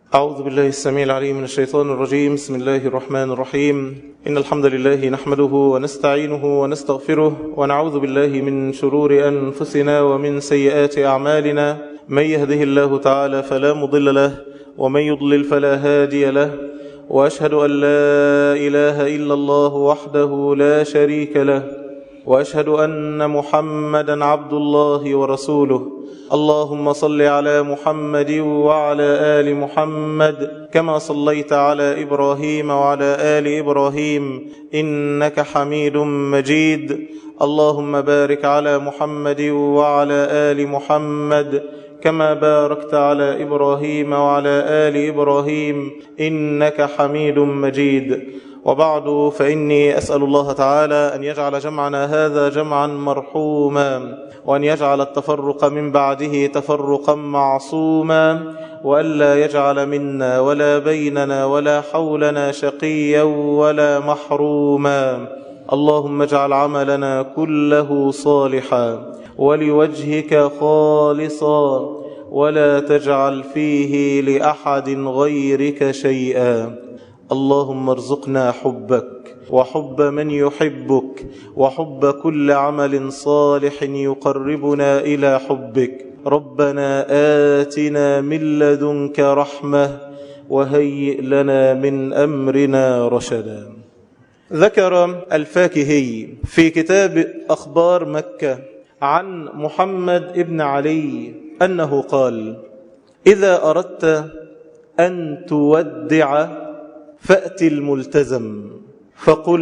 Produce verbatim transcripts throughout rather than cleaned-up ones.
أعوذ بالله السميع العليم من الشيطان الرجيم. بسم الله الرحمن الرحيم. إن الحمد لله نحمده ونستعينه ونستغفره ونعوذ بالله من شرور أنفسنا ومن سيئات أعمالنا. من يهده الله تعالى فلا مضل له ومن يضلل فلا هادي له، وأشهد أن لا إله إلا الله وحده لا شريك له، وأشهد أن محمدا عبد الله ورسوله. اللهم صل على محمد وعلى آل محمد كما صليت على إبراهيم وعلى آل إبراهيم إنك حميد مجيد. اللهم بارك على محمد وعلى آل محمد كما باركت على إبراهيم وعلى آل إبراهيم إنك حميد مجيد. وبعد، فإني أسأل الله تعالى أن يجعل جمعنا هذا جمعا مرحوما، وأن يجعل التفرق من بعده تفرقا معصوما، وألا يجعل منا ولا بيننا ولا حولنا شقيا ولا محروما. اللهم اجعل عملنا كله صالحا ولوجهك خالصا، ولا تجعل فيه لأحد غيرك شيئا. اللهم ارزقنا حبك وحب من يحبك وحب كل عمل صالح يقربنا إلى حبك. ربنا آتنا من لدنك رحمة وهيئ لنا من أمرنا رشدا. ذكر الفاكهي في كتاب أخبار مكة عن محمد بن علي أنه قال: إذا أردت أن تودع فأت الملتزم فقل: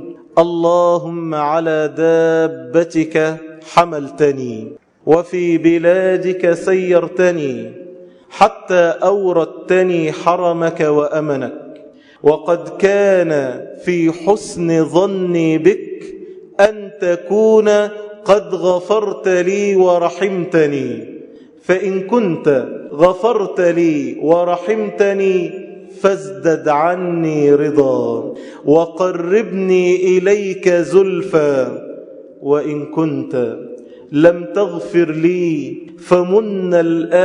اللهم على دابتك حملتني وفي بلادك سيرتني حتى أوردتني حرمك وأمنك، وقد كان في حسن ظني بك أن تكون قد غفرت لي ورحمتني، فإن كنت غفرت لي ورحمتني فازدد عني رضا وقربني إليك زلفى، وإن كنت لم تغفر لي فمن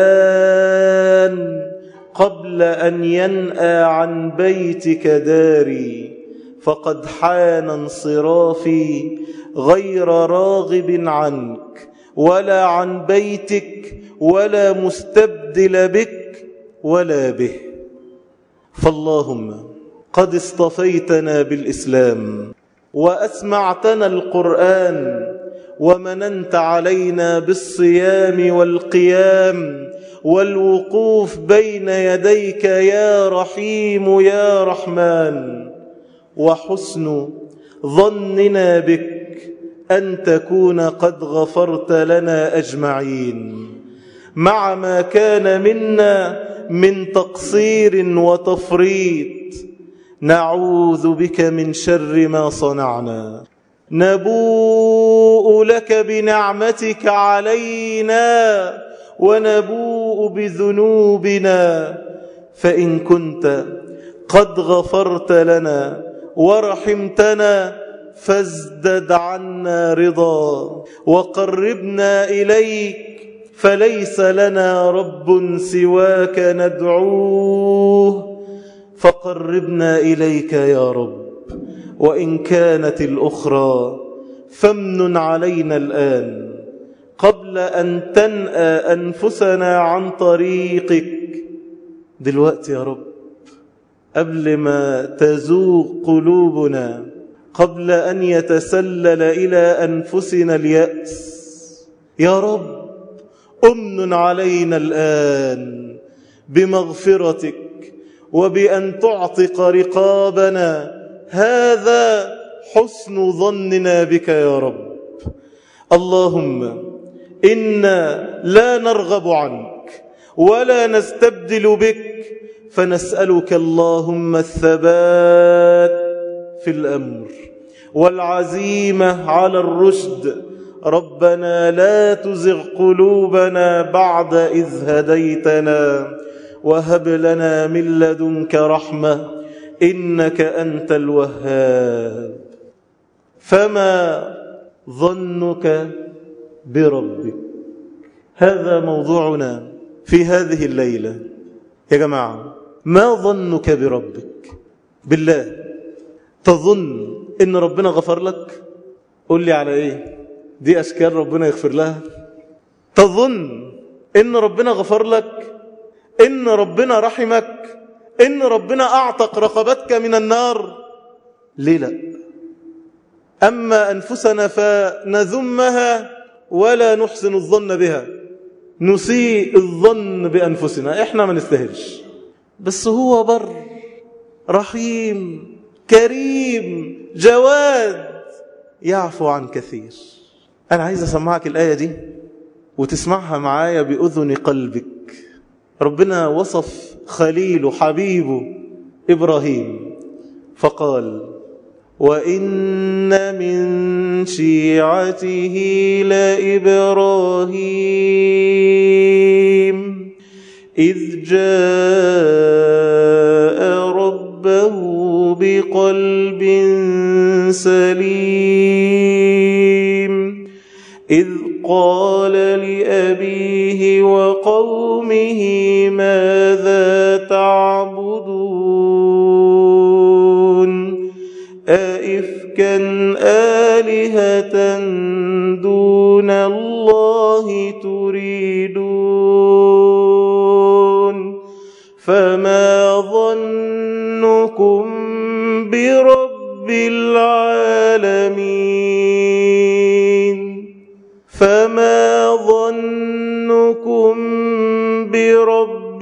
الآن قبل أن ينأى عن بيتك داري، فقد حان انصرافي غير راغب عنك ولا عن بيتك ولا مستبدل بك ولا به. فاللهم قد اصطفيتنا بالإسلام وأسمعتنا القرآن ومننت علينا بالصيام والقيام والوقوف بين يديك يا رحيم يا رحمن، وحسن ظننا بك أن تكون قد غفرت لنا أجمعين مع ما كان منا من تقصير وتفريط. نعوذ بك من شر ما صنعنا، نبوء لك بنعمتك علينا ونبوء بذنوبنا، فإن كنت قد غفرت لنا ورحمتنا فازدد عنا رضا وقربنا إليك، فليس لنا رب سواك ندعوه، فقربنا إليك يا رب. وإن كانت الأخرى فامنن علينا الآن قبل أن تنأى أنفسنا عن طريقك. دلوقتي يا رب، قبل ما تزوغ قلوبنا، قبل أن يتسلل إلى أنفسنا اليأس، يا رب أمن علينا الآن بمغفرتك وبأن تعتق رقابنا. هذا حسن ظننا بك يا رب. اللهم إنا لا نرغب عنك ولا نستبدل بك، فنسألك اللهم الثبات في الأمر والعزيمة على الرشد. ربنا لا تزغ قلوبنا بعد إذ هديتنا وهب لنا من لدنك رحمة إنك أنت الوهاب. فما ظنك بربك؟ هذا موضوعنا في هذه الليلة. يا جماعة، ما ظنك بربك؟ بالله تظن إن ربنا غفر لك؟ قل لي على إيه؟ دي أشكال ربنا يغفر لها. تظن إن ربنا غفر لك؟ إن ربنا رحمك؟ إن ربنا أعتق رقبتك من النار؟ ليه لا؟ أما أنفسنا فنذمها ولا نحسن الظن بها، نسيء الظن بأنفسنا، إحنا ما نستاهلش، بس هو بر رحيم كريم جواد يعفو عن كثير. أنا عايز أسمعك الآية دي وتسمعها معايا بأذن قلبك. ربنا وصف خليل حبيبه إبراهيم فقال: وإن من شيعته لإبراهيم إذ جاء ربه بقلب سليم إذ قال لأبيه وقومه ماذا تعبدون أئفكا آلهة دون الله تريدون فما ظنكم برب العالمين فما ظنكم برب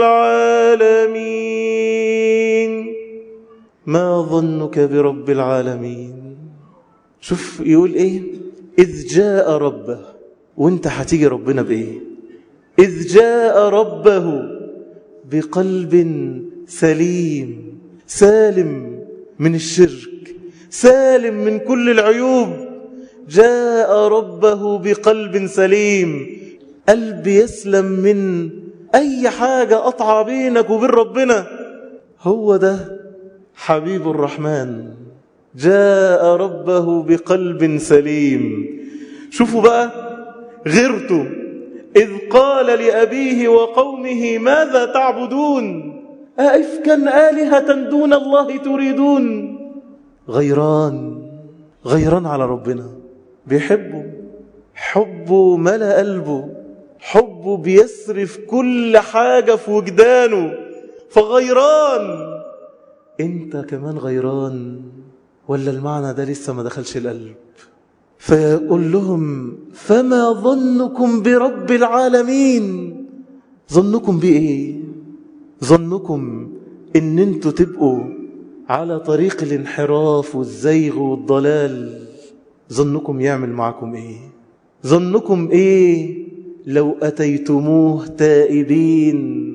العالمين ما ظنك برب العالمين. شوف يقول ايه؟ إذ جاء ربه، وانت هتيجي ربنا بايه؟ إذ جاء ربه بقلب سليم سالم من الشرك سالم من كل العيوب. جاء ربه بقلب سليم، قلب يسلم من أي حاجة قطع بينك وبين ربنا. هو ده حبيب الرحمن، جاء ربه بقلب سليم. شوفوا بقى غيرته، إذ قال لأبيه وقومه ماذا تعبدون أئفكا آلهة دون الله تريدون. غيران غيران على ربنا، بيحبه حبه ملأ قلبه، حبه بيسرف كل حاجة في وجدانه، فغيران. انت كمان غيران ولا المعنى ده لسه ما دخلش القلب؟ فيقول لهم فما ظنكم برب العالمين. ظنكم بإيه؟ ظنكم ان انتوا تبقوا على طريق الانحراف والزيغ والضلال. ظنكم يعمل معكم ايه؟ ظنكم ايه لو اتيتموه تائبين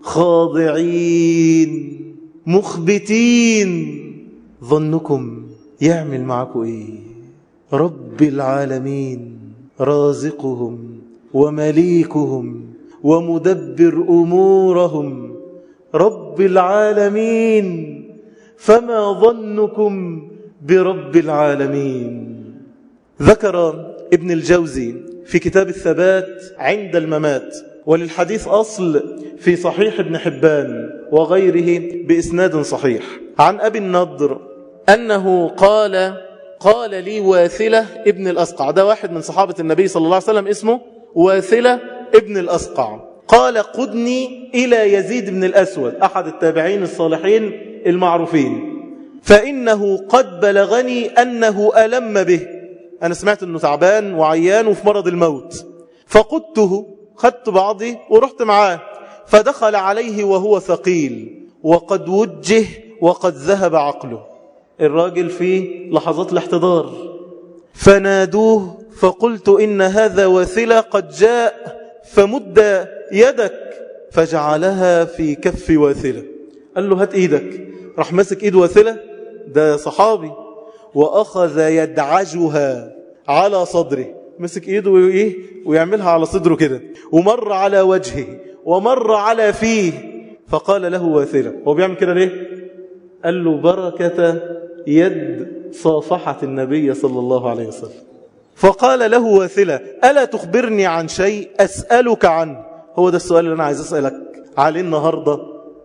خاضعين مخبتين؟ ظنكم يعمل معكم ايه؟ رب العالمين رازقهم ومليكهم ومدبر امورهم، رب العالمين. فما ظنكم برب العالمين؟ ذكر ابن الجوزي في كتاب الثبات عند الممات، وللحديث أصل في صحيح ابن حبان وغيره بإسناد صحيح، عن أبي النضر أنه قال قال لي واثلة ابن الأسقع، ده واحد من صحابة النبي صلى الله عليه وسلم اسمه واثلة ابن الأسقع، قال قدني إلى يزيد بن الأسود أحد التابعين الصالحين المعروفين، فإنه قد بلغني أنه ألم به. أنا سمعت أنه تعبان وعيان وفي مرض الموت، فقدته، خدت بعضي ورحت معاه، فدخل عليه وهو ثقيل وقد وجه وقد ذهب عقله، الراجل في لحظات الاحتضار، فنادوه فقلت إن هذا واثلة قد جاء فمد يدك، فجعلها في كف واثلة. قال له هات ايدك، راح مسك ايد واثلة، ده صحابي، وأخذ يدعجها على صدره، مسك ايده وإيه ويعملها على صدره كده، ومر على وجهه ومر على فيه، فقال له واثلة، هو بيعمل كده ليه؟ قال له بركة يد صافحة النبي صلى الله عليه وسلم. فقال له واثلة ألا تخبرني عن شيء أسألك عنه؟ هو ده السؤال اللي أنا عايز أسألك عليه النهاردة.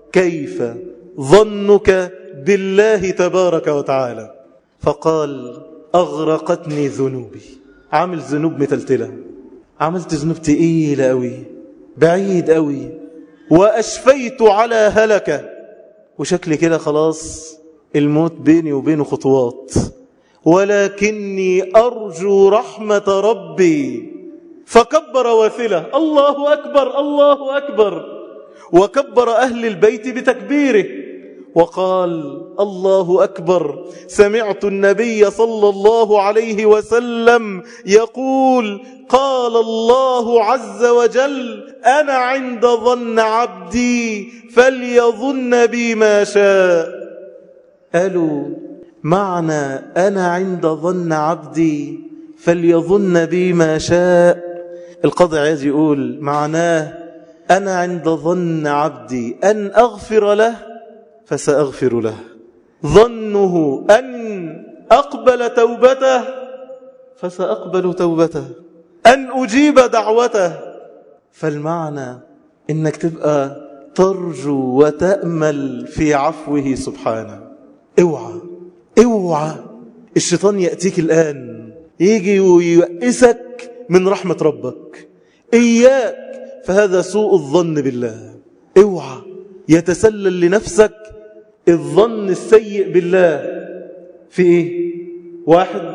كيف ظنك بالله تبارك وتعالى؟ فقال أغرقتني ذنوبي. عامل ذنوب متلتلة، عملت ذنوب تقيلة قوي بعيد قوي، وأشفيت على هلكة، وشكلي كده خلاص الموت بيني وبينه خطوات، ولكني أرجو رحمة ربي. فكبر واثلة، الله أكبر الله أكبر، وكبر أهل البيت بتكبيره وقال الله أكبر. سمعت النبي صلى الله عليه وسلم يقول قال الله عز وجل أنا عند ظن عبدي فليظن بي ما شاء. قالوا معنى أنا عند ظن عبدي فليظن بي ما شاء، القاضي عايز يقول معناه أنا عند ظن عبدي أن أغفر له فسأغفر له، ظنه أن أقبل توبته فسأقبل توبته، أن أجيب دعوته. فالمعنى إنك تبقى ترجو وتأمل في عفوه سبحانه. اوعى اوعى الشيطان يأتيك الآن يجي وييأسك من رحمة ربك، إياك، فهذا سوء الظن بالله. اوعى يتسلل لنفسك الظن السيء بالله في إيه؟ واحد،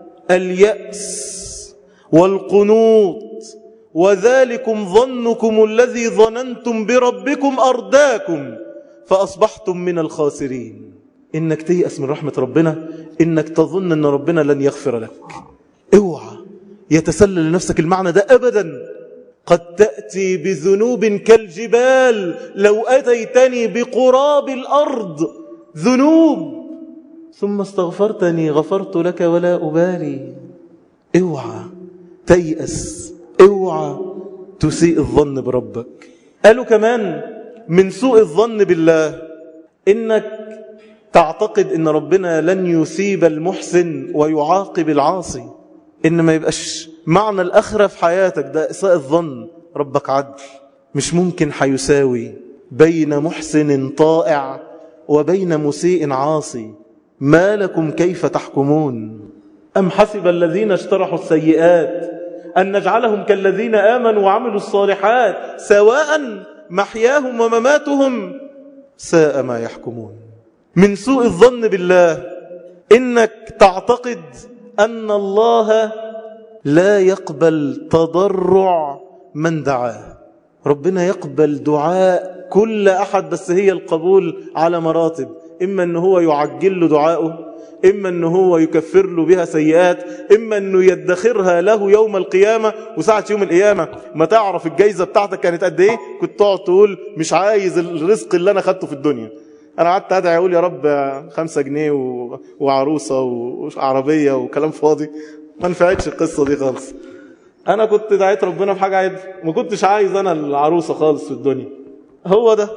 اليأس والقنوط، وذلكم ظنكم الذي ظننتم بربكم أرداكم فأصبحتم من الخاسرين. إنك تيأس من رحمة ربنا، إنك تظن أن ربنا لن يغفر لك. اوعى يتسلل لنفسك المعنى ده أبدا. قد تأتي بذنوب كالجبال لو أتيتني بقراب الأرض ذنوب ثم استغفرتني غفرت لك ولا أبالي. اوعى تيأس، اوعى تسيء الظن بربك. قالوا كمان من سوء الظن بالله إنك تعتقد إن ربنا لن يثيب المحسن ويعاقب العاصي، إن ما يبقاش معنى الآخرة في حياتك ده إساءة الظن. ربك عدل، مش ممكن حيساوي بين محسن طائع وبين مسيء عاصي. ما لكم كيف تحكمون؟ أم حسب الذين اشترحوا السيئات أن نجعلهم كالذين آمنوا وعملوا الصالحات سواء محياهم ومماتهم ساء ما يحكمون. من سوء الظن بالله إنك تعتقد أن الله لا يقبل تضرع من دعاه. ربنا يقبل دعاء كل أحد، بس هي القبول على مراتب، إما أنه هو يعجل له دعاءه، إما أنه هو يكفر له بها سيئات، إما أنه يدخرها له يوم القيامة. وساعة يوم القيامة ما تعرف الجايزة بتاعتك كانت قد إيه، كنت تقعد تقول مش عايز الرزق اللي أنا خدته في الدنيا. أنا قعدت أدعي أقول يا رب خمسة جنيه وعروسة وعربية وكلام فاضي، ما نفعتش القصة دي خالص. أنا كنت دعيت ربنا في حاجة عادي، ما كنتش عايز أنا العروسة خالص في الدنيا. هو ده.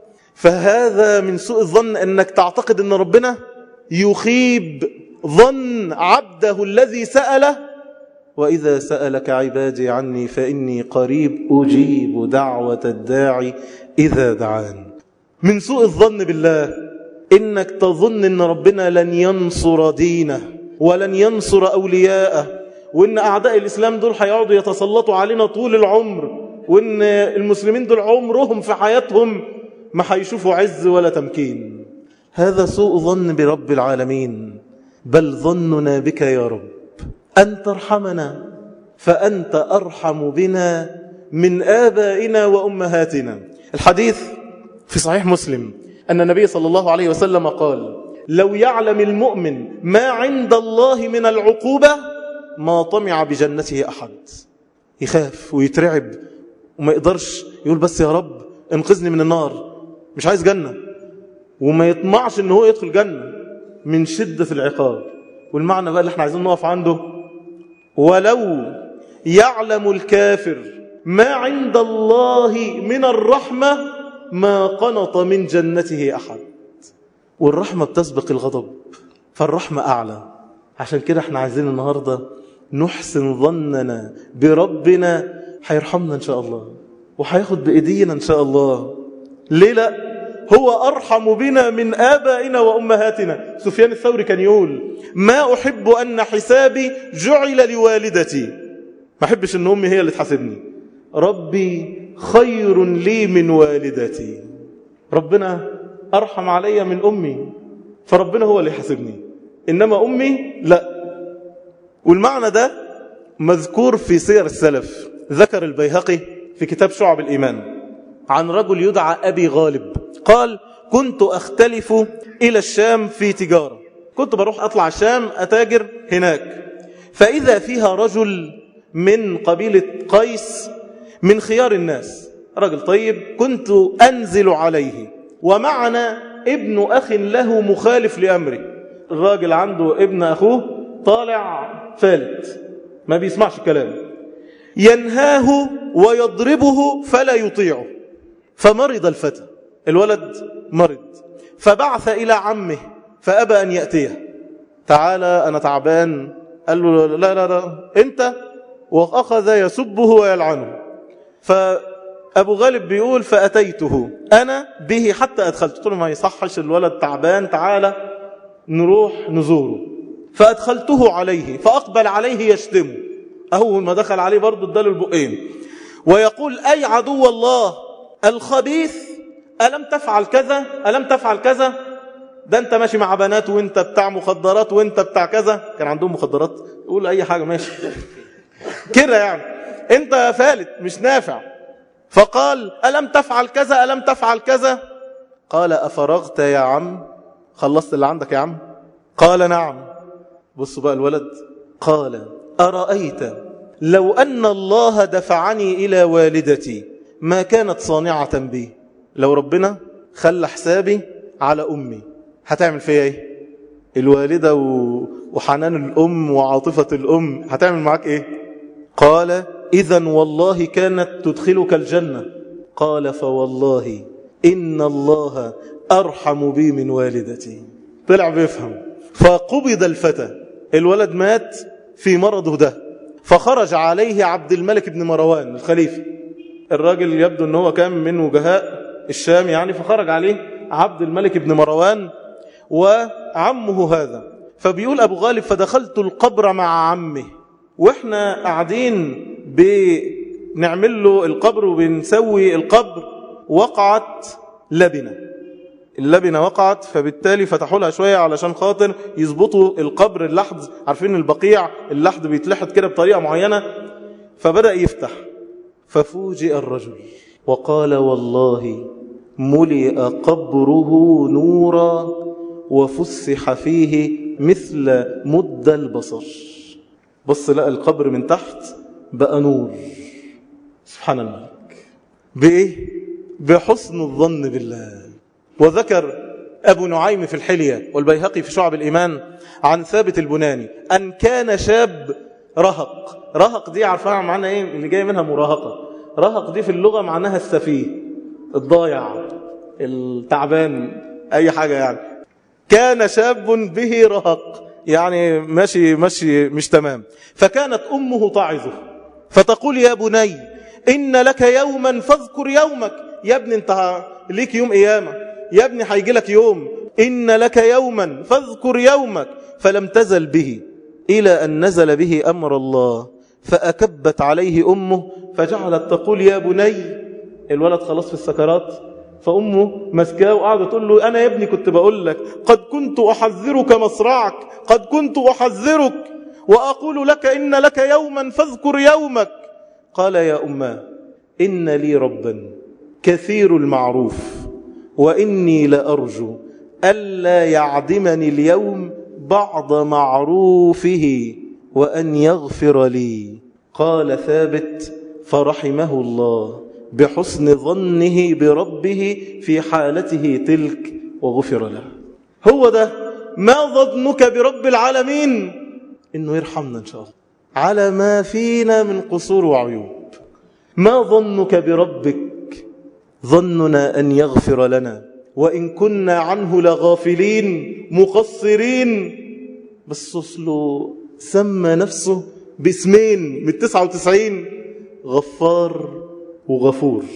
فهذا من سوء الظن أنك تعتقد أن ربنا يخيب ظن عبده الذي سأله. وإذا سألك عبادي عني فإني قريب أجيب دعوة الداعي إذا دعان. من سوء الظن بالله إنك تظن أن ربنا لن ينصر دينه ولن ينصر أولياءه، وإن أعداء الإسلام دول هيقعدوا يتسلطوا علينا طول العمر، وإن المسلمين دول عمرهم في حياتهم ما هيشوفوا عز ولا تمكين. هذا سوء ظن برب العالمين. بل ظننا بك يا رب أن ترحمنا، فأنت أرحم بنا من آبائنا وأمهاتنا. الحديث في صحيح مسلم أن النبي صلى الله عليه وسلم قال لو يعلم المؤمن ما عند الله من العقوبة ما طمع بجنته أحد. يخاف ويترعب وما يقدرش يقول بس يا رب انقذني من النار، مش عايز جنة، وما يطمعش ان هو يدخل جنة من شدة العقاب. والمعنى بقى اللي احنا عايزين نقف عنده، ولو يعلم الكافر ما عند الله من الرحمة ما قنط من جنته أحد. والرحمة بتسبق الغضب، فالرحمة أعلى. عشان كده احنا عايزين النهاردة نحسن ظننا بربنا، هيرحمنا إن شاء الله وهياخد بإيدينا إن شاء الله. ليه لا؟ هو أرحم بنا من آبائنا وأمهاتنا. سفيان الثوري كان يقول ما أحب أن حسابي جعل لوالدتي، ما أحبش أن أمي هي اللي تحاسبني، ربي خير لي من والدتي. ربنا أرحم علي من أمي، فربنا هو اللي يحاسبني، إنما أمي لا. والمعنى ده مذكور في سير السلف. ذكر البيهقي في كتاب شعب الإيمان عن رجل يدعى أبي غالب قال كنت أختلف إلى الشام في تجارة، كنت بروح أطلع الشام أتاجر هناك، فإذا فيها رجل من قبيلة قيس من خيار الناس، رجل طيب، كنت أنزل عليه ومعنا ابن أخ له مخالف لأمره. الراجل عنده ابن أخوه طالع فالت ما بيسمعش الكلام، ينهاه ويضربه فلا يطيعه، فمرض الفتى، الولد مرض، فبعث إلى عمه فأبى أن يأتيه، تعالى أنا تعبان، قال له لا لا لا أنت، وأخذ يسبه ويلعنه. فأبو غالب بيقول فأتيته أنا به حتى أدخلت، قلت له ما يصحش الولد تعبان، تعالى نروح نزوره. فأدخلته عليه فأقبل عليه يشتمه، أول ما دخل عليه برضه اداله البقين ويقول أي عدو الله الخبيث ألم تفعل كذا ألم تفعل كذا، ده أنت ماشي مع بنات وأنت بتاع مخدرات وأنت بتاع كذا، كان عندهم مخدرات، يقول أي حاجة ماشي كده يعني، أنت فالت مش نافع. فقال ألم تفعل كذا ألم تفعل كذا، قال أفرغت يا عم، خلصت اللي عندك يا عم؟ قال نعم. بصوا بقى الولد، قال أرأيت لو أن الله دفعني إلى والدتي ما كانت صانعة بي، لو ربنا خلى حسابي على أمي هتعمل فيها إيه؟ الوالدة وحنان الأم وعاطفة الأم هتعمل معك إيه؟ قال إذن والله كانت تدخلك الجنة. قال فوالله إن الله أرحم بي من والدتي. طلع بيفهم. فقبض الفتى، الولد مات في مرضه ده، فخرج عليه عبد الملك بن مروان الخليفة، الراجل يبدو أنه كان من وجهاء الشام يعني، فخرج عليه عبد الملك بن مروان وعمه هذا. فبيقول أبو غالب فدخلت القبر مع عمه، وإحنا قاعدين بنعمل له القبر وبنسوي القبر، وقعت لبنة، اللبنة وقعت، فبالتالي فتحوا لها شوية علشان خاطر يظبطوا القبر، اللحد عارفين البقيع اللحد بيتلحد كده بطريقة معينة، فبدأ يفتح، ففوجئ الرجل وقال والله ملئ قبره نورا وفسح فيه مثل مد البصر. بص لقى القبر من تحت بقى نور. سبحان الملك، بإيه؟ بحسن الظن بالله. وذكر أبو نعيم في الحلية والبيهقي في شعب الإيمان عن ثابت البناني أن كان شاب رهق. رهق دي عارفها معناها إيه؟ اللي جاي منها مراهقة. رهق دي في اللغة معناها السفيه، الضايع، التعبان، أي حاجة يعني. كان شاب به رهق، يعني ماشي ماشي مش تمام. فكانت أمه تعظه فتقول يا بني إن لك يوما فاذكر يومك، يا ابني انت ليك يوم قيامة، يا ابني هيجي لك يوم، إن لك يوما فاذكر يومك. فلم تزل به إلى أن نزل به أمر الله، فأكبت عليه أمه فجعلت تقول يا بني، الولد خلاص في السكرات، فأمه مسكاه وقعدت تقول له أنا يا ابني كنت بقول لك قد كنت أحذرك مصرعك، قد كنت أحذرك وأقول لك إن لك يوما فاذكر يومك. قال يا أماه إن لي ربا كثير المعروف وإني لأرجو ألا يعدمني اليوم بعض معروفه وأن يغفر لي. قال ثابت فرحمه الله بحسن ظنه بربه في حالته تلك وغفر له. هو ده ما ظنك برب العالمين؟ إنه يرحمنا إن شاء الله على ما فينا من قصور وعيوب. ما ظنك بربك؟ ظننا أن يغفر لنا وإن كنا عنه لغافلين مقصرين. بس أصله سمى نفسه باسمين من تسعة وتسعين، غفار وغفور.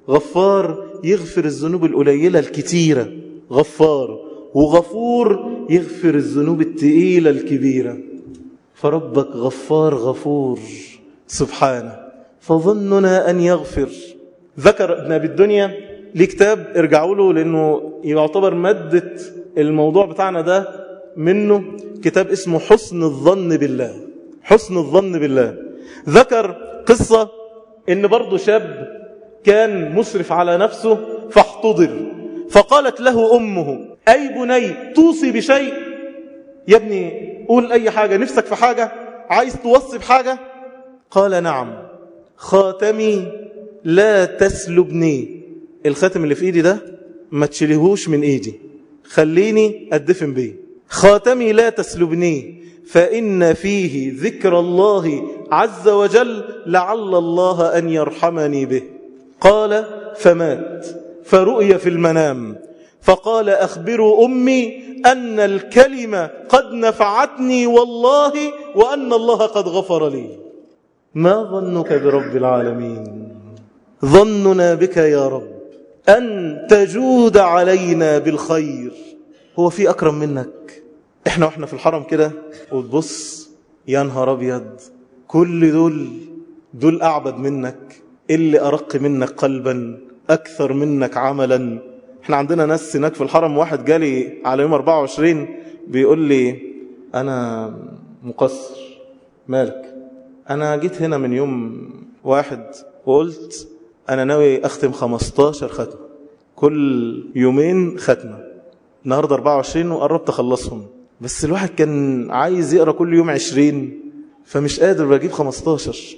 غفار يغفر الذنوب القليلة الكتيرة، غفار وغفور يغفر الذنوب التقيلة الكبيرة. فربك غفار غفور سبحانه، فظننا أن يغفر. ذكر ابن أبي الدنيا ليه كتاب ارجعوا له لأنه يعتبر مادة الموضوع بتاعنا ده منه، كتاب اسمه حسن الظن بالله. حسن الظن بالله. ذكر قصة ان برضو شاب كان مسرف على نفسه فاحتضر، فقالت له أمه أي بني توصي بشيء؟ يا ابني قول أي حاجة، نفسك في حاجة، عايز توصي بحاجة؟ قال نعم، خاتمي لا تسلبني، الخاتم اللي في ايدي ده ما تشيلهوش من ايدي، خليني أدفن بيه. خاتمي لا تسلبني فإن فيه ذكر الله عز وجل لعل الله أن يرحمني به. قال فمات، فرؤي في المنام فقال أخبروا أمي أن الكلمة قد نفعتني والله وأن الله قد غفر لي. ما ظنك برب العالمين؟ ظننا بك يا رب أن تجود علينا بالخير. هو في أكرم منك؟ احنا واحنا في الحرم كده وتبص يا نهار أبيض، كل دول دول أعبد منك، اللي أرق منك قلبا، أكثر منك عملا. احنا عندنا ناس هناك في الحرم، واحد جالي على يوم أربعة وعشرين بيقول لي أنا مقصر. مالك؟ أنا جيت هنا من يوم واحد وقلت أنا ناوي أختم خمستاشر ختمة، كل يومين ختمة، النهاردة أربعة وعشرين وقربت أخلصهم، بس الواحد كان عايز يقرأ كل يوم عشرين فمش قادر بجيب خمستاشر.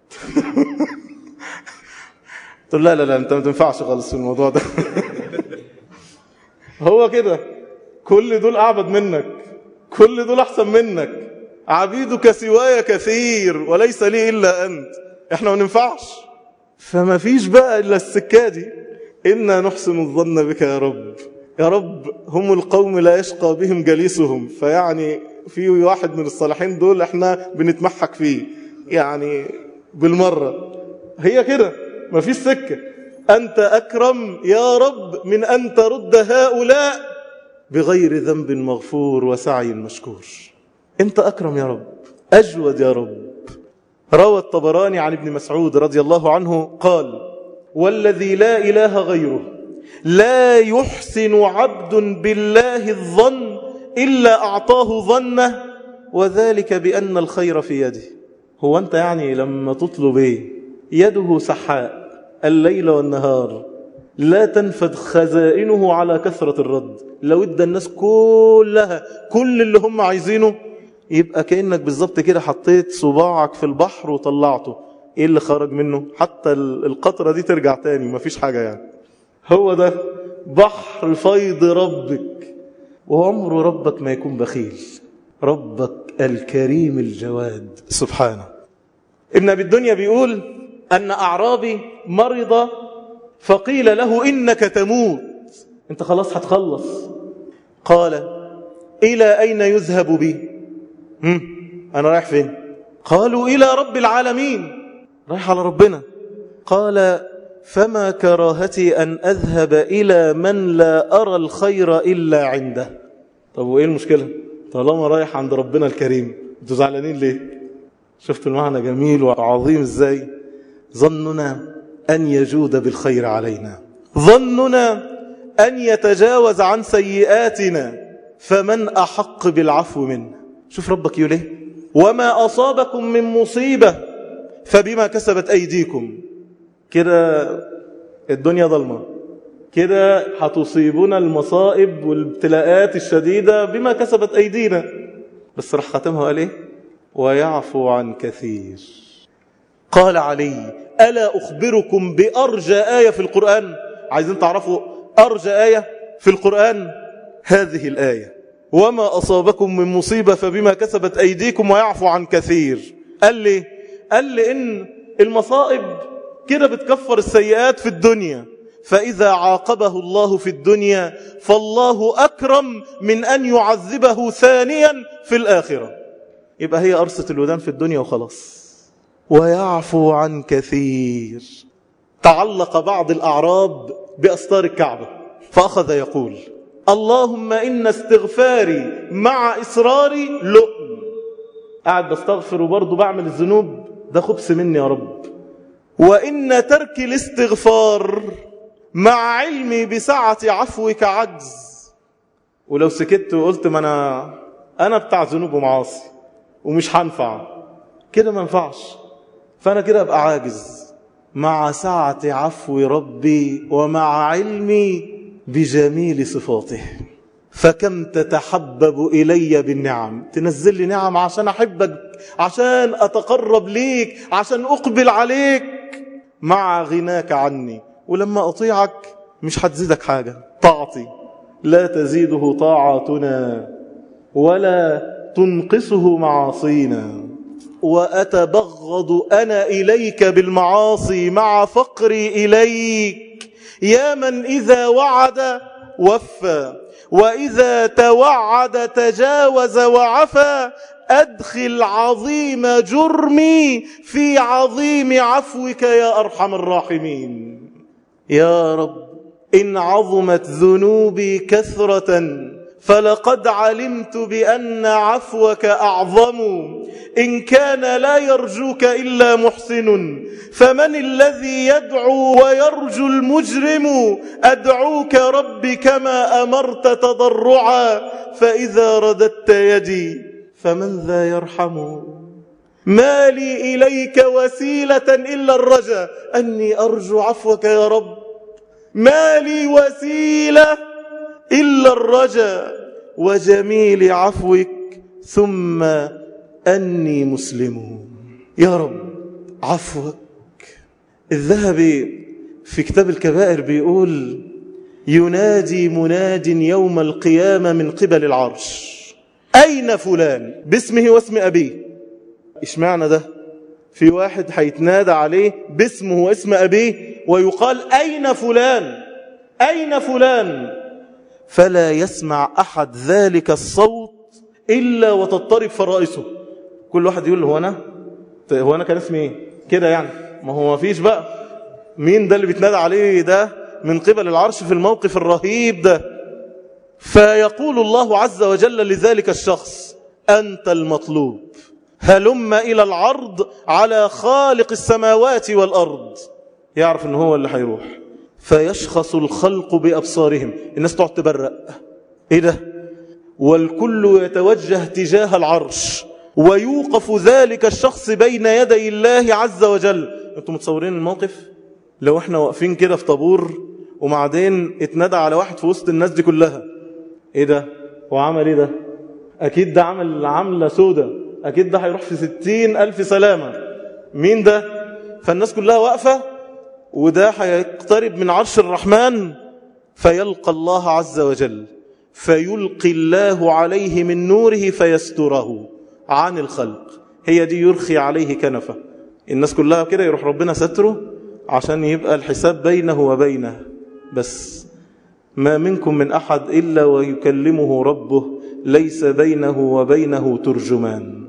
قلت له لا لا لا أنت ما تنفعش خالص في الموضوع ده. هو كده، كل دول أعبد منك، كل دول أحسن منك، عبيدك سواي كثير وليس لي إلا أنت، احنا ما ننفعش. فما فيش بقى إلا السكة دي، إنا نحسن الظن بك يا رب. يا رب هم القوم لا يشقى بهم جليسهم، فيعني في واحد من الصالحين دول احنا بنتمحك فيه يعني بالمرة. هي كده، ما فيش سكة. أنت أكرم يا رب من أن ترد هؤلاء بغير ذنب مغفور وسعي مشكور. أنت أكرم يا رب، أجود يا رب. روى الطبراني عن ابن مسعود رضي الله عنه قال والذي لا إله غيره لا يحسن عبد بالله الظن إلا أعطاه ظنه وذلك بأن الخير في يده. هو أنت يعني لما تطلب ايه؟ يده سحاء الليل والنهار لا تنفد خزائنه على كثرة الرد. لو ادى الناس كلها كل اللي هم عايزينه يبقى كأنك بالظبط كده حطيت صباعك في البحر وطلعته، ايه اللي خرج منه؟ حتى القطرة دي ترجع تاني، ما فيش حاجة يعني. هو ده بحر فيض ربك، وعمر ربك ما يكون بخيل، ربك الكريم الجواد سبحانه. ابن أبي الدنيا بيقول أن أعرابي مرض فقيل له إنك تموت، انت خلاص هتخلص. قال إلى أين يذهب بي؟ هم؟ أنا رايح فين؟ قالوا إلى رب العالمين، رايح على ربنا. قال فما كراهتي أن أذهب إلى من لا أرى الخير إلا عنده. طب وإيه المشكلة؟ طالما رايح عند ربنا الكريم انتوا زعلانين ليه؟ شفتوا المعنى جميل وعظيم ازاي؟ ظننا أن يجود بالخير علينا، ظننا أن يتجاوز عن سيئاتنا، فمن أحق بالعفو منه. شوف ربك يقول ايه؟ وما أصابكم من مصيبة فبما كسبت أيديكم. كده الدنيا ظلمة، كده هتصيبنا المصائب والابتلاءات الشديدة بما كسبت أيدينا. بس راح ختمها وقال ايه؟ ويعفو عن كثير. قال علي ألا أخبركم بأرجى آية في القرآن؟ عايزين تعرفوا أرجى آية في القرآن؟ هذه الآية وما أصابكم من مصيبة فبما كسبت أيديكم ويعفو عن كثير. قال لي قال لي إن المصائب كده بتكفر السيئات في الدنيا، فإذا عاقبه الله في الدنيا فالله أكرم من أن يعذبه ثانيا في الآخرة. يبقى هي قرصة الودان في الدنيا وخلاص. ويعفو عن كثير. تعلق بعض الأعراب بأستار الكعبة فأخذ يقول: اللهم إن استغفاري مع إصراري لؤم. قاعد بستغفر وبرضه بعمل الذنوب، ده خبث مني يا رب. وإن ترك الاستغفار مع علمي بسعة عفوك عجز. ولو سكت وقلت ما أنا أنا بتاع ذنوب ومعاصي ومش هنفع كده، ما ينفعش، فأنا كده أبقى عاجز. مع سعة عفو ربي ومع علمي بجميل صفاته، فكم تتحبب إلي بالنعم. تنزل لي نعم عشان أحبك، عشان أتقرب ليك، عشان أقبل عليك مع غناك عني. ولما أطيعك مش هتزيدك حاجة، طاعتي لا تزيده طاعتنا ولا تنقصه معاصينا. وأتبغض أنا إليك بالمعاصي مع فقري إليك، يا من إذا وعد وفى وإذا توعد تجاوز وعفى. أدخل عظيم جرمي في عظيم عفوك يا أرحم الراحمين. يا رب إن عظمت ذنوبي كثرة فلقد علمت بأن عفوك أعظم. إن كان لا يرجوك إلا محسن فمن الذي يدعو ويرجو المجرم. أدعوك ربي كما أمرت تضرعا، فإذا رددت يدي فمن ذا يرحم. ما لي إليك وسيلة إلا الرجاء أني أرجو عفوك يا رب. ما لي وسيلة إلا الرجاء وجميل عفوك ثم أني مسلم. يا رب عفوك. الذهبي في كتاب الكبائر بيقول: ينادي مناد يوم القيامة من قبل العرش: أين فلان؟ باسمه واسم أبيه. إيش معنى ده؟ في واحد هيتنادى عليه باسمه واسم أبيه ويقال: أين فلان؟ أين فلان؟ فلا يسمع أحد ذلك الصوت إلا وتضطرب فرائسه. كل واحد يقول: هو أنا؟ هو أنا كان اسمي إيه؟ كده يعني، ما هو ما فيش بقى. مين ده اللي بيتنادى عليه ده من قبل العرش في الموقف الرهيب ده؟ فيقول الله عز وجل لذلك الشخص: أنت المطلوب، هلم إلى العرض على خالق السماوات والأرض. يعرف أنه هو اللي هيروح. فيشخص الخلق بأبصارهم، الناس تقعد تبرق: إيه ده؟ والكل يتوجه تجاه العرش ويوقف ذلك الشخص بين يدي الله عز وجل. أنتم متصورين الموقف؟ لو احنا واقفين كده في طابور وبعدين اتندى على واحد في وسط الناس دي كلها، ايه ده؟ هو عمل ايه ده؟ اكيد ده عمل عملة سودة، اكيد ده هيروح في ستين الف سلامة. مين ده؟ فالناس كلها واقفة، وده هيقترب من عرش الرحمن فيلقى الله عز وجل، فيلقي الله عليه من نوره فيستره عن الخلق. هي دي يرخي عليه كنفة. الناس كلها كده يروح ربنا ستره عشان يبقى الحساب بينه وبينه بس. ما منكم من أحد إلا ويكلمه ربه ليس بينه وبينه ترجمان.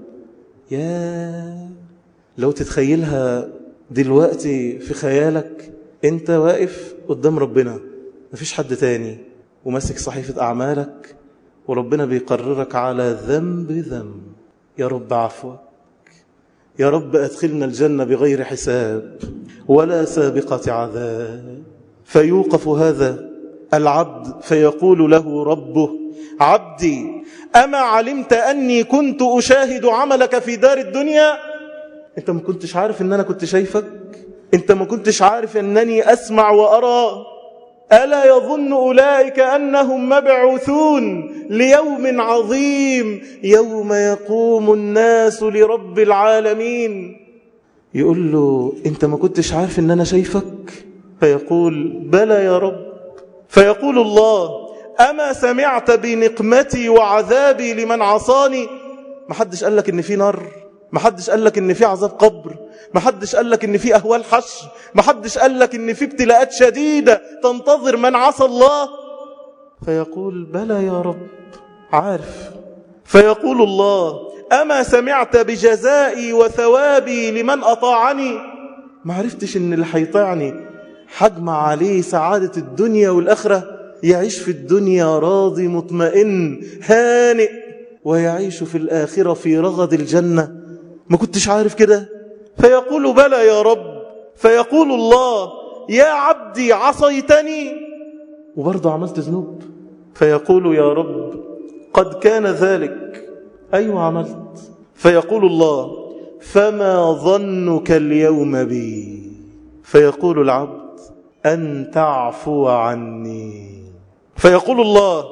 يا لو تتخيلها دلوقتي في خيالك، انت واقف قدام ربنا، مفيش حد تاني، وماسك صحيفة أعمالك، وربنا بيقررك على ذنب ذنب. يا رب عفوك، يا رب أدخلنا الجنة بغير حساب ولا سابقة عذاب. فيوقف هذا العبد فيقول له ربه: عبدي أما علمت أني كنت أشاهد عملك في دار الدنيا؟ أنت ما كنتش عارف أن أنا كنت شايفك؟ أنت ما كنتش عارف أنني أسمع وأرى؟ ألا يظن أولئك أنهم مبعوثون ليوم عظيم يوم يقوم الناس لرب العالمين. يقول له: أنت ما كنتش عارف أن أنا شايفك؟ فيقول: بلى يا رب. فيقول الله: أما سمعت بنقمتي وعذابي لمن عصاني؟ ما حدش قال لك إن في نار؟ ما حدش قال لك إن في عذاب قبر؟ ما حدش قال لك إن في أهوال حشر؟ ما حدش قال لك إن في ابتلاءات شديدة تنتظر من عصى الله؟ فيقول: بلى يا رب، عارف. فيقول الله: أما سمعت بجزائي وثوابي لمن أطاعني؟ ما عرفتش إن اللي هيطاعني هجمع عليه سعادة الدنيا والآخرة، يعيش في الدنيا راضي مطمئن هانئ، ويعيش في الآخرة في رغد الجنة. ما كنتش عارف كده؟ فيقول بلى يا رب. فيقول الله يا عبدي عصيتني وبرضه عملت ذنوب. فيقول يا رب قد كان ذلك، أيوة عملت. فيقول الله فما ظنك اليوم بي؟ فيقول العبد أن تعفو عني. فيقول الله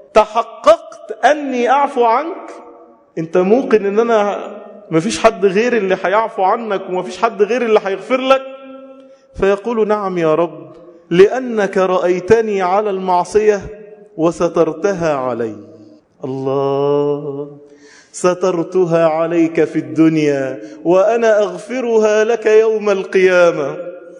تحققت أني أعفو عنك؟ أنت موقن أن أنا مفيش حد غير اللي هيعفو عنك ومفيش حد غير اللي هيغفر لك؟ فيقول نعم يا رب، لأنك رأيتني على المعصية وسترتها علي. الله، سترتها عليك في الدنيا وأنا أغفرها لك يوم القيامة.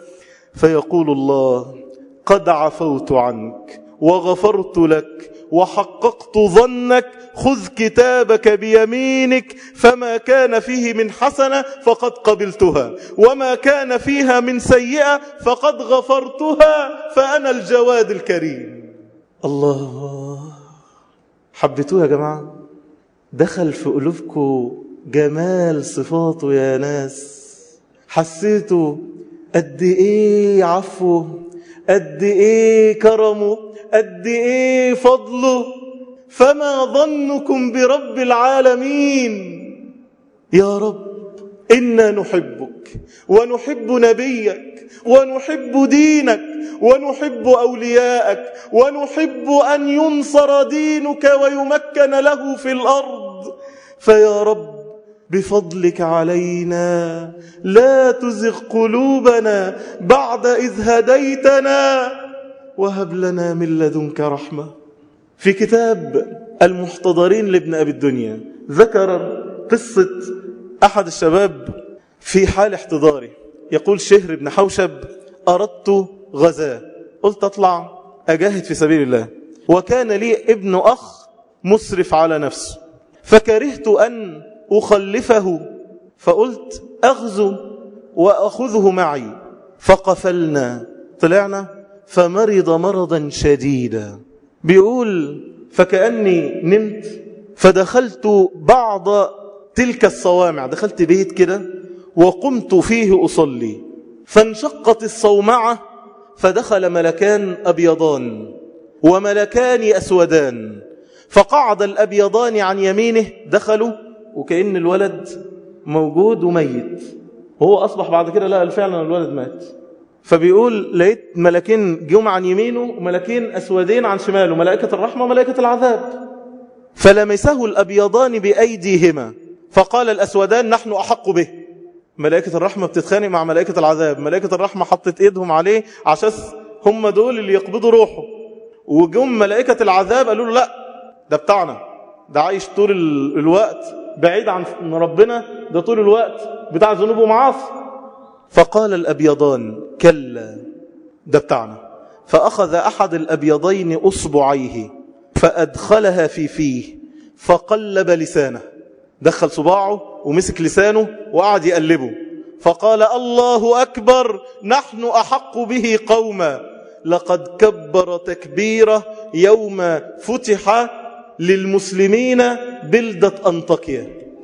فيقول الله قد عفوت عنك وغفرت لك وحققت ظنك، خذ كتابك بيمينك، فما كان فيه من حسنة فقد قبلتها، وما كان فيها من سيئة فقد غفرتها، فأنا الجواد الكريم. الله، حبيتوها يا جماعة؟ دخل في قلوبكم جمال صفاته يا ناس؟ حسيتوا قد ايه عفو، قد ايه كرمه، قد ايه فضله؟ فما ظنكم برب العالمين؟ يا رب إنا نحبك ونحب نبيك ونحب دينك ونحب أولياءك ونحب أن ينصر دينك ويمكن له في الأرض. فيا رب بفضلك علينا لا تزغ قلوبنا بعد إذ هديتنا وهب لنا من لدنك رحمة. في كتاب المحتضرين لابن أبي الدنيا ذكر قصة أحد الشباب في حال احتضاره. يقول شهر بن حوشب أردت غزاة، قلت أطلع أجاهد في سبيل الله، وكان لي ابن أخ مسرف على نفسه، فكرهت أن أخلفه، فقلت أغزو وأخذه معي. فقفلنا، طلعنا، فمرض مرضا شديدا. بيقول فكأني نمت، فدخلت بعض تلك الصوامع، دخلت بيت كده وقمت فيه أصلي، فانشقت الصومعة، فدخل ملكان أبيضان وملكان أسودان، فقعد الأبيضان عن يمينه، دخلوا وكأن الولد موجود وميت، وهو أصبح بعد كده لا فعلا الولد مات. فبيقول لقيت ملكين جم عن يمينه وملكين أسودين عن شماله، ملائكة الرحمة وملائكة العذاب. فلمسه الأبيضان بأيديهما، فقال الأسودان نحن أحق به. ملائكة الرحمة بتتخانق مع ملائكة العذاب، ملائكة الرحمة حطت إيدهم عليه عشان هم دول اللي يقبضوا روحه، وجم ملائكة العذاب قالوا له لا ده بتاعنا، ده عايش طول الوقت بعيد عن ربنا، ده طول الوقت بتاع ذنوب ومعاصي. فقال الأبيضان كلا ده بتاعنا. فأخذ أحد الأبيضين أصبعيه فأدخلها في فيه فقلب لسانه، دخل صباعه ومسك لسانه وقعد يقلبه، فقال الله أكبر، نحن أحق به قوما، لقد كبر تكبيره يوم فتح للمسلمين بلدة أنطاكيا.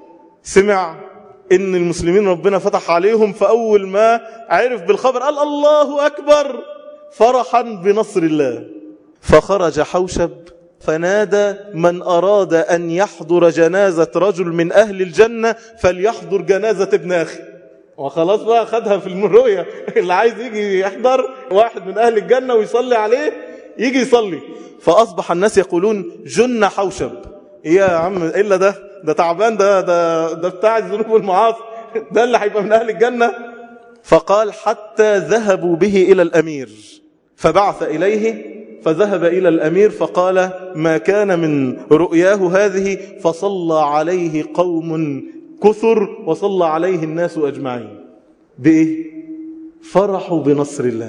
سمع إن المسلمين ربنا فتح عليهم، فأول ما عرف بالخبر قال الله أكبر فرحا بنصر الله. فخرج حوشب فنادى من أراد أن يحضر جنازة رجل من أهل الجنة فليحضر جنازة ابن أخي. وخلاص بقى خدها في الرؤية، اللي عايز يجي يحضر واحد من أهل الجنة ويصلي عليه يجي يصلي. فأصبح الناس يقولون جن حوشب، إيه يا عم إلا ده ده تعبان، ده ده ده بتاع الذنوب والمعاصي، ده اللي هيبقى من أهل الجنة. فقال حتى ذهبوا به إلى الأمير، فبعث إليه فذهب إلى الأمير فقال ما كان من رؤياه هذه، فصلى عليه قوم كثر وصلى عليه الناس أجمعين. بإيه؟ فرحوا بنصر الله.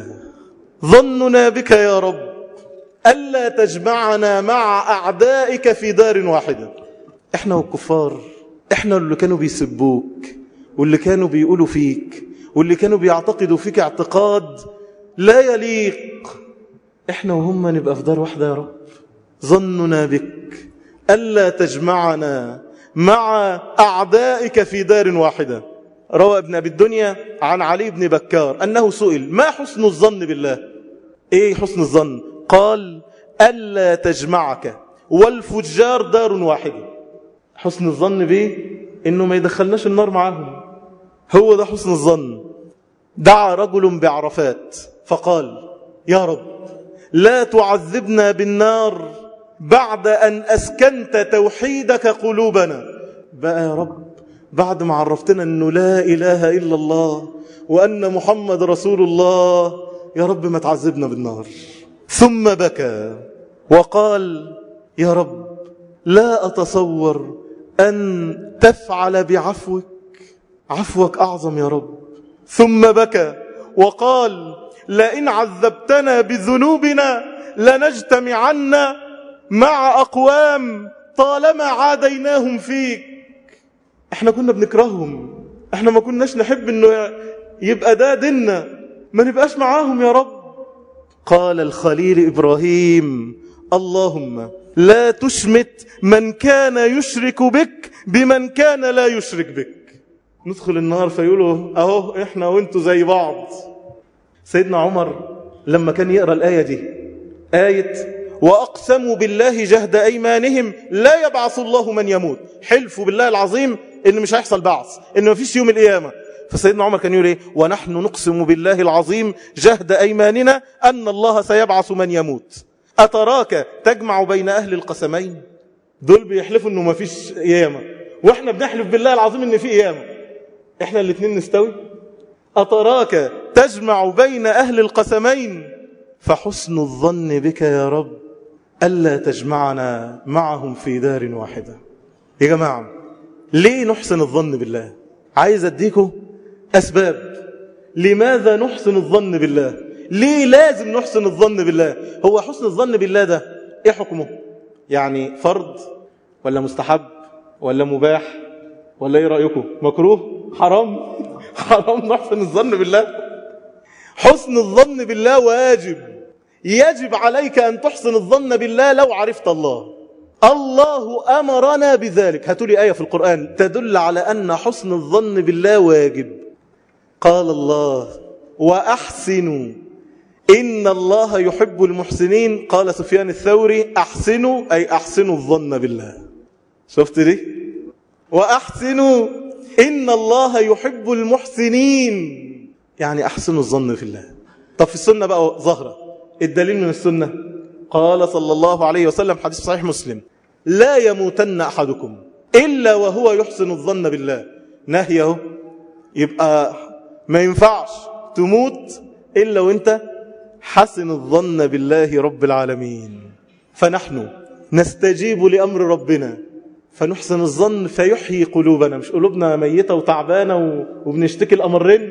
ظننا بك يا رب ألا تجمعنا مع أعدائك في دار واحدة. إحنا والكفار، إحنا اللي كانوا بيسبوك واللي كانوا بيقولوا فيك واللي كانوا بيعتقدوا فيك اعتقاد لا يليق احنا وهم نبقى في دار واحدة يا رب. ظننا بك ألا تجمعنا مع أعدائك في دار واحدة. روى ابن أبي الدنيا عن علي بن بكار أنه سئل ما حسن الظن بالله؟ ايه حسن الظن؟ قال ألا تجمعك والفجار دار واحدة. حسن الظن به انه ما يدخلناش النار معاهم، هو ده حسن الظن. دعا رجل بعرفات فقال يا رب لا تعذبنا بالنار بعد أن أسكنت توحيدك قلوبنا. بقى يا رب بعد ما عرفتنا أنه لا إله إلا الله وأن محمد رسول الله، يا رب ما تعذبنا بالنار. ثم بكى وقال يا رب لا أتصور أن تفعل بعفوك، عفوك أعظم يا رب. ثم بكى وقال لئن عذبتنا بذنوبنا لنجتمعن مع أقوام طالما عاديناهم فيك. احنا كنا بنكرههم، احنا ما كناش نحب انه يبقى ده ديننا، ما نبقاش معاهم يا رب. قال الخليل إبراهيم اللهم لا تشمت من كان يشرك بك بمن كان لا يشرك بك. ندخل النار فيقولوا اهو احنا وانتوا زي بعض. سيدنا عمر لما كان يقرأ الآية دي، آية وأقسموا بالله جهد أيمانهم لا يبعث الله من يموت، حلفوا بالله العظيم إن مش هيحصل بعث، إن ما فيش يوم القيامة. فسيدنا عمر كان يقول إيه؟ ونحن نقسم بالله العظيم جهد أيماننا أن الله سيبعث من يموت. أتراك تجمع بين أهل القسمين؟ دول بيحلفوا إنه ما فيش قيامة، وإحنا بنحلف بالله العظيم إن في قيامة. إحنا الاثنين نستوي؟ أتراك تجمع بين أهل القسمين؟ فحسن الظن بك يا رب ألا تجمعنا معهم في دار واحدة. يا جماعة ليه نحسن الظن بالله؟ عايز أديكم أسباب لماذا نحسن الظن بالله. ليه لازم نحسن الظن بالله؟ هو حسن الظن بالله ده إيه حكمه؟ يعني فرض ولا مستحب ولا مباح ولا إيه رأيكم؟ مكروه؟ حرام؟ حرام نحسن الظن بالله؟ حسن الظن بالله واجب، يجب عليك أن تحسن الظن بالله لو عرفت الله. الله أمرنا بذلك. هاتوا لي آية في القرآن تدل على أن حسن الظن بالله واجب. قال الله وأحسنوا إن الله يحب المحسنين. قال سفيان الثوري أحسنوا أي أحسنوا الظن بالله. شفت دي؟ وأحسنوا إن الله يحب المحسنين، يعني أحسنوا الظن في الله. طب في السنة بقى ظهرة الدليل من السنة. قال صلى الله عليه وسلم حديث صحيح مسلم لا يموتن أحدكم إلا وهو يحسن الظن بالله. نهيه يبقى ما ينفعش تموت إلا وانت حسن الظن بالله رب العالمين. فنحن نستجيب لأمر ربنا فنحسن الظن فيحيي قلوبنا، مش قلوبنا ميتة وتعبانة وبنشتكي الأمرين.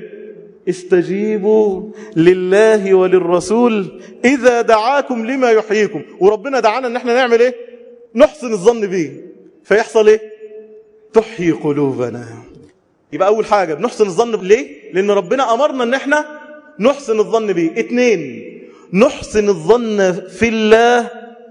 استجيبوا لله وللرسول إذا دعاكم لما يحييكم. وربنا دعانا ان احنا نعمل ايه؟ نحسن الظن به، فيحصل ايه؟ تحيي قلوبنا. يبقى اول حاجة بنحسن الظن ليه؟ لان ربنا امرنا ان احنا نحسن الظن به. اتنين نحسن الظن في الله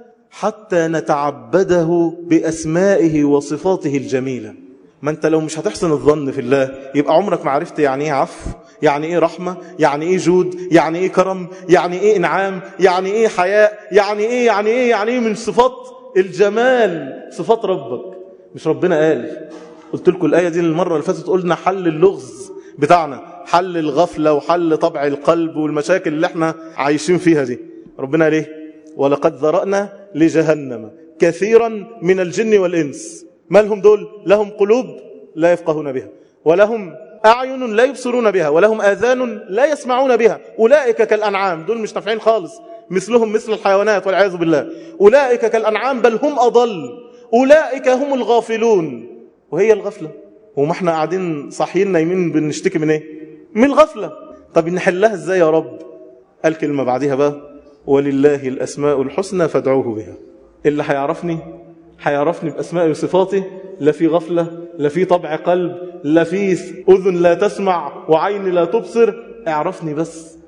حتى نتعبده بأسمائه وصفاته الجميلة. ما انت لو مش هتحسن الظن في الله يبقى عمرك ما عرفت يعني ايه عفو، يعني ايه رحمة، يعني ايه جود، يعني ايه كرم، يعني ايه انعام، يعني ايه حياء، يعني ايه يعني ايه يعني ايه من صفات الجمال صفات ربك. مش ربنا قال، قلت لكم الآية دي المرة اللي فاتت قلنا حل اللغز بتاعنا، حل الغفلة وحل طبع القلب والمشاكل اللي احنا عايشين فيها دي. ربنا ليه؟ ولقد ذرأنا لجهنم كثيرا من الجن والإنس. ما لهم دول؟ لهم قلوب لا يفقهون بها، ولهم أعين لا يبصرون بها، ولهم آذان لا يسمعون بها. أولئك كالأنعام، دول مش نافعين خالص، مثلهم مثل الحيوانات والعياذ بالله. أولئك كالأنعام بل هم أضل، أولئك هم الغافلون. وهي الغفلة، وما احنا قاعدين صاحيين نايمين بنشتكي من ايه؟ من الغفلة. طب نحلها ازاي يا رب؟ قال كلمة بعدها بقى ولله الأسماء الحسنى فادعوه بها. اللي هيعرفني هيعرفني بأسماء وصفاتي، لا في غفلة، لا في طبع قلب، لا في أذن لا تسمع وعين لا تبصر. اعرفني بس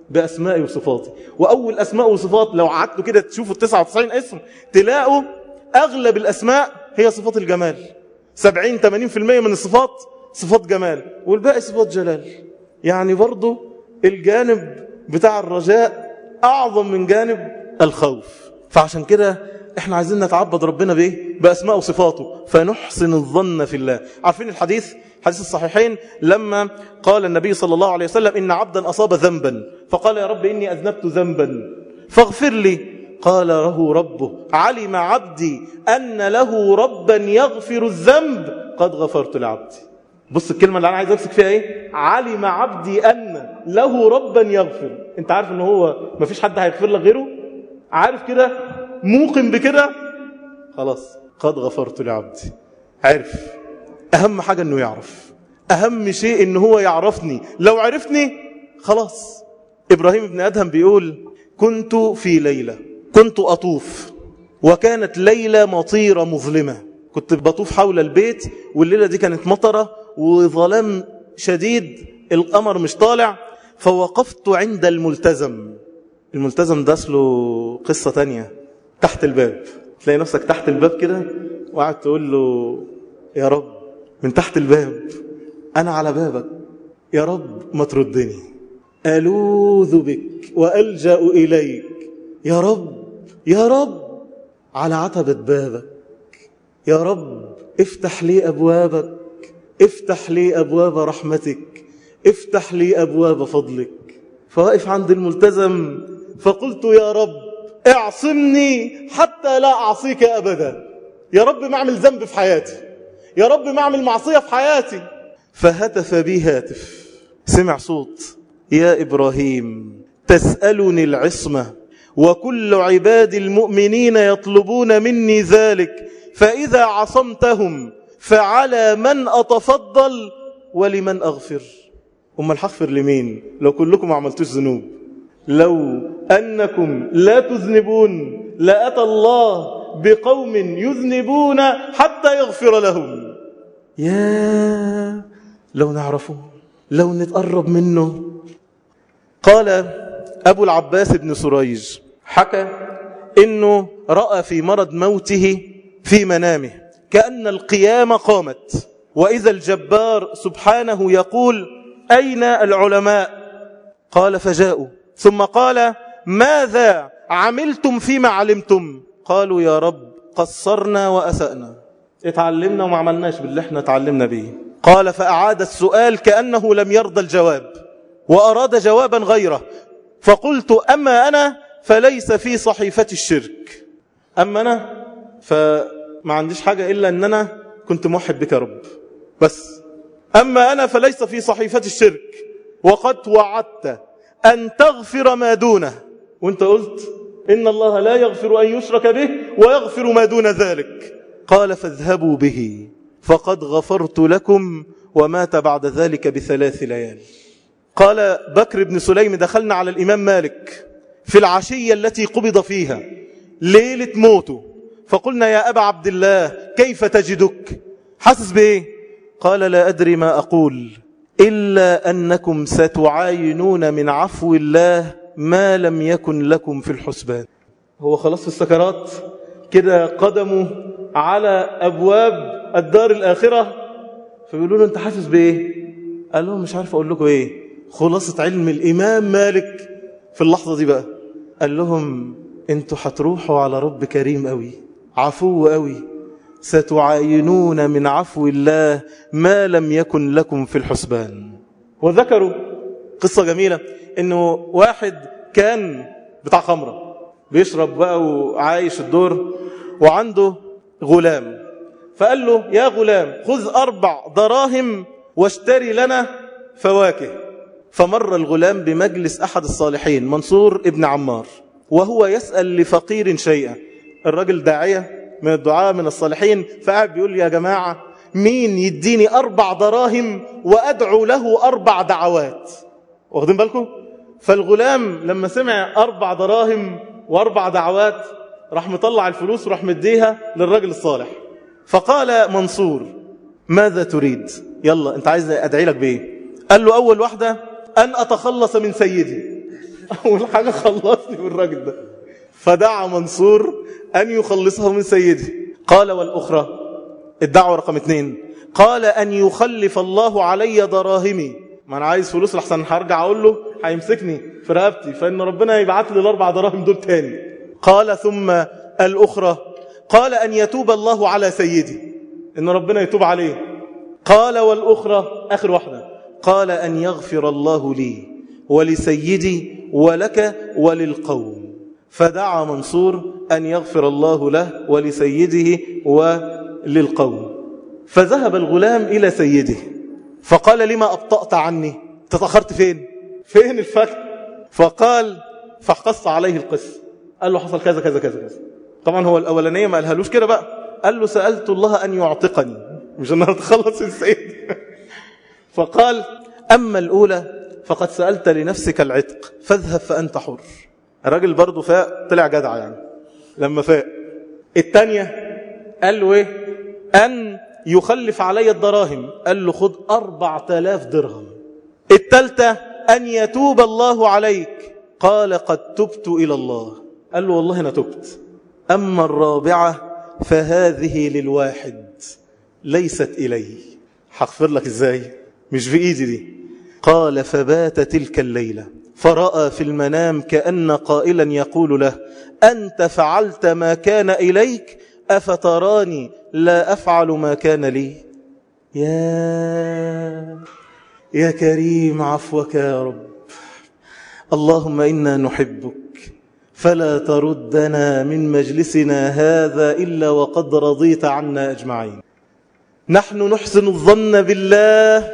بأسمائي وصفاتي. وأول أسماء وصفات لو قعدتوا كده تشوفوا التسعة وتسعين اسم تلاقوا أغلب الأسماء هي صفات الجمال. سبعين ثمانين بالمئة من الصفات صفات جمال والباقي صفات جلال. يعني برضو الجانب بتاع الرجاء أعظم من جانب الخوف. فعشان كده احنا عايزين نتعبد ربنا بايه؟ بأسماء وصفاته، فنحسن الظن في الله. عارفين الحديث حديث الصحيحين لما قال النبي صلى الله عليه وسلم إن عبدا أصاب ذنبا فقال يا رب إني أذنبت ذنبا فاغفر لي، قال له ربه علم عبدي أن له ربا يغفر الذنب قد غفرت لعبدي. بص الكلمة اللي أنا عايز أمسك فيها إيه؟ علم عبدي أن له ربا يغفر. أنت عارف إن هو مفيش حد هيغفر لك غيره؟ عارف كده؟ موقن بكده؟ خلاص قد غفرت لعبدي. عارف. أهم حاجة إنه يعرف. أهم شيء إنه هو يعرفني. لو عرفني خلاص. إبراهيم بن أدهم بيقول كنت في ليلة كنت أطوف وكانت ليلة مطيرة مظلمة. كنت بطوف حول البيت والليلة دي كانت مطرة وظلام شديد، القمر مش طالع. فوقفت عند الملتزم. الملتزم ده له قصة تانية. تحت الباب تلاقي نفسك تحت الباب كده وقعد تقول له يا رب من تحت الباب أنا على بابك يا رب ما تردني، ألوذ بك وألجأ إليك يا رب يا رب على عتبة بابك يا رب افتح لي أبوابك، افتح لي أبواب رحمتك، افتح لي أبواب فضلك. فواقف عند الملتزم فقلت يا رب اعصمني حتى لا أعصيك أبدا. يا رب ما أعمل ذنب في حياتي، يا رب ما أعمل معصية في حياتي. فهتف بي هاتف، سمع صوت يا إبراهيم تسألني العصمة وكل عباد المؤمنين يطلبون مني ذلك، فإذا عصمتهم فعلى من أتفضل ولمن أغفر. أما الحغفر لمين لو كلكم عملتوش ذنوب؟ لو أنكم لا تذنبون لأتى الله بقوم يذنبون حتى يغفر لهم. يا لو نعرفه، لو نتقرب منه. قال أبو العباس بن سريج حكى إنه رأى في مرض موته في منامه كأن القيامة قامت، وإذا الجبار سبحانه يقول أين العلماء؟ قال فجاءوا، ثم قال ماذا عملتم فيما علمتم؟ قالوا يا رب قصرنا وأسأنا، اتعلمنا وما عملناش باللي احنا اتعلمنا به. قال فأعاد السؤال كأنه لم يرضى الجواب وأراد جوابا غيره. فقلت أما أنا فليس في صحيفة الشرك، أما أنا فما عنديش حاجة إلا أن أنا كنت موحد بك يا رب بس. أما أنا فليس في صحيفة الشرك وقد وعدت أن تغفر ما دونه، وانت قلت إن الله لا يغفر أن يشرك به ويغفر ما دون ذلك. قال فاذهبوا به فقد غفرت لكم، ومات بعد ذلك بثلاث ليال. قال بكر بن سليم دخلنا على الإمام مالك في العشية التي قبض فيها ليلة موته، فقلنا يا أبا عبد الله كيف تجدك؟ حاسس بإيه؟ قال لا أدري ما أقول إلا أنكم ستعاينون من عفو الله ما لم يكن لكم في الحسبان. هو خلاص في السكرات كده قدمه على أبواب الدار الآخرة، فبيقولوا له أنت حاسس بإيه؟ قال لهم مش عارف أقول لكم إيه. خلاصة علم الإمام مالك في اللحظة دي بقى قال لهم أنتوا هتروحوا على رب كريم قوي عفو قوي، ستعاينون من عفو الله ما لم يكن لكم في الحسبان. وذكروا قصة جميلة إنه واحد كان بتاع خمرة بيشرب بقى وعايش الدور وعنده غلام، فقال له يا غلام خذ أربع دراهم واشتري لنا فواكه. فمر الغلام بمجلس أحد الصالحين منصور ابن عمار وهو يسأل لفقير شيئا. الرجل داعية من الدعاء من الصالحين، فقعد بيقول يا جماعة مين يديني أربع دراهم وأدعو له أربع دعوات؟ واخدين بالكم؟ فالغلام لما سمع أربع دراهم وأربع دعوات راح مطلع الفلوس وراح مديها للرجل الصالح. فقال منصور ماذا تريد؟ يلا أنت عايز أدعي لك بإيه؟ قال له أول واحدة أن أتخلص من سيدي. أول حاجة خلصني من الراجل ده. فدعا منصور أن يخلصه من سيده. قال والأخرى، الدعوة رقم اثنين، قال أن يخلف الله علي دراهمي. ما أنا عايز فلوس لحسن هرجع أقول له هيمسكني في رقبتي، فإن ربنا يبعت لي الأربع دراهم دول تاني. قال ثم الأخرى، قال أن يتوب الله على سيدي، إن ربنا يتوب عليه. قال والأخرى آخر واحدة، قال أن يغفر الله لي ولسيدي ولك وللقوم. فدعا منصور أن يغفر الله له ولسيده وللقوم. فذهب الغلام إلى سيده فقال لما أبطأت عني؟ تتأخرت فين؟ فين الفكر؟ فقال فقص عليه القصة. قال له حصل كذا كذا كذا كذا. طبعا هو الأولانية ما قالهالوش كده بقى، قال له سألت الله أن يعتقني مش أن أتخلص السيد. فقال أما الأولى فقد سألت لنفسك العتق فاذهب فأنت حر. الراجل برضو فاق، طلع جدع يعني لما فاق. الثانية قال له إيه؟ أن يخلف علي الدراهم. قال له خد أربعة آلاف درهم. الثالثة أن يتوب الله عليك. قال قد تبت إلى الله. قال له والله أنا تبت. أما الرابعة فهذه للواحد ليست إلي. هغفر لك إزاي؟ مش بإيدي دي. قال فبات تلك الليلة فرأى في المنام كأن قائلا يقول له أنت فعلت ما كان إليك أفتراني لا أفعل ما كان لي. يا يا كريم عفوك يا رب. اللهم إنا نحبك فلا تردنا من مجلسنا هذا إلا وقد رضيت عنا أجمعين. نحن نحسن الظن بالله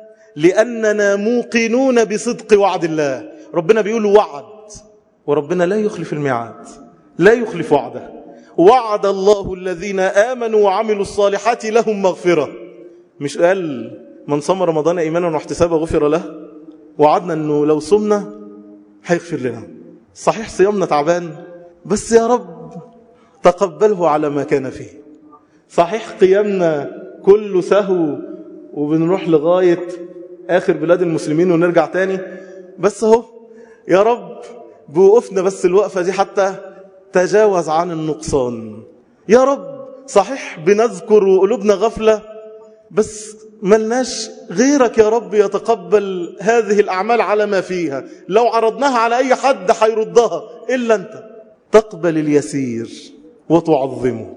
لأننا موقنون بصدق وعد الله. ربنا بيقول وعد، وربنا لا يخلف الميعاد، لا يخلف وعده. وعد الله الذين آمنوا وعملوا الصالحات لهم مغفرة. مش قال من صام رمضان إيمانا واحتسابا غفر له؟ وعدنا أنه لو صمنا هيغفر لنا. صحيح صيامنا تعبان، بس يا رب تقبله على ما كان فيه. صحيح قيامنا كله سهو وبنروح لغاية آخر بلاد المسلمين ونرجع تاني، بس هو يا رب بوقفنا بس الوقفة دي حتى تجاوز عن النقصان. يا رب صحيح بنذكر وقلوبنا غفلة، بس ملناش غيرك يا رب يتقبل هذه الأعمال على ما فيها. لو عرضناها على أي حد حيردها إلا أنت. تقبل اليسير وتعظمه.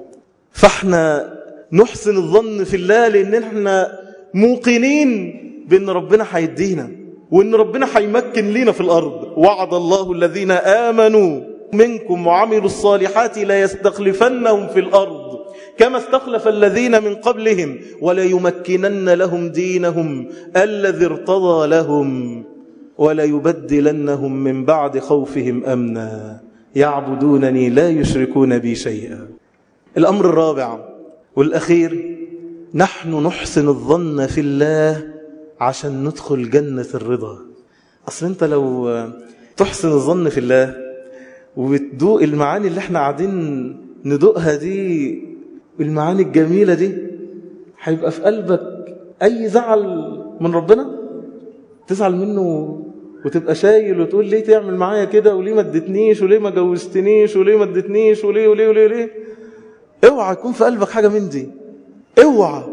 فاحنا نحسن الظن في الله لأن احنا موقنين بأن ربنا حيدينا وأن ربنا حيمكن لنا في الأرض. وعد الله الذين آمنوا منكم وعملوا الصالحات لا يستخلفنهم في الأرض كما استخلف الذين من قبلهم ولا يمكنن لهم دينهم الذي ارتضى لهم ولا يبدلنهم من بعد خوفهم أمنا يعبدونني لا يشركون بي شيئا. الأمر الرابع والأخير، نحن نحسن الظن في الله عشان ندخل جنة الرضا. أصل أنت لو تحسن الظن في الله وبتدوق المعاني اللي احنا قاعدين ندوقها دي، المعاني الجميلة دي، هيبقى في قلبك أي زعل من ربنا تزعل منه وتبقى شايل وتقول ليه تعمل معايا كده وليه ما ادتنيش وليه ما جوزتنيش وليه ما ادتنيش وليه وليه وليه وليه. اوعى يكون في قلبك حاجة من دي. اوعى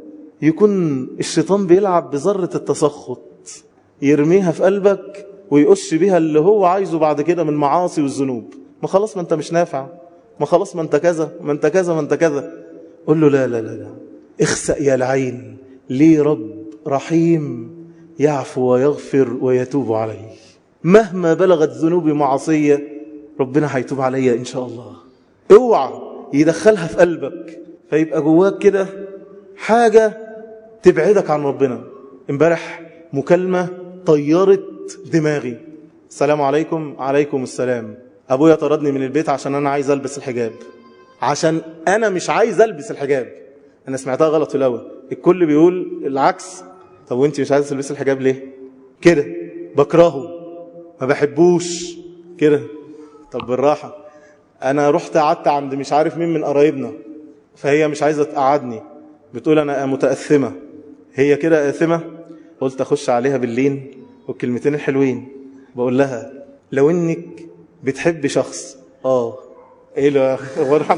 يكون الشيطان بيلعب بذرة التسخط يرميها في قلبك ويقش بيها اللي هو عايزه بعد كده من معاصي والذنوب. ما خلاص، ما انت مش نافع، ما خلاص، ما انت كذا ما انت كذا ما انت كذا. قل له لا لا لا لا، اخسأ يا العين، ليه رب رحيم يعفو ويغفر ويتوب عليه. مهما بلغت ذنوبي معصية ربنا هيتوب عليا إن شاء الله. اوعى يدخلها في قلبك فيبقى جواك كده حاجة تبعدك عن ربنا. امبارح مكالمة طيرت دماغي. السلام عليكم. عليكم السلام. أبويا طردني من البيت عشان أنا عايز ألبس الحجاب، عشان أنا مش عايز ألبس الحجاب. أنا سمعتها غلط في الأول، الكل بيقول العكس. طب وانتي مش عايز تلبس الحجاب ليه؟ كده بكرهه، ما بحبوش كده. طب بالراحة، أنا رحت قعدت عند مش عارف مين من قرايبنا، فهي مش عايزة تقعدني، بتقول أنا متأثمة. هي كده آثمة؟ قلت أخش عليها باللين والكلمتين الحلوين، بقول لها لو انك بتحب شخص اه ايه له ورحم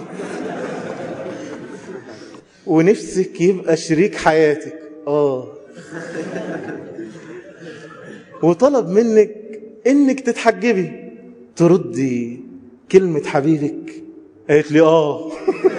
ونفسك يبقى شريك حياتك اه وطلب منك انك تتحجبي، تردي كلمة حبيبك؟ قالت لي اه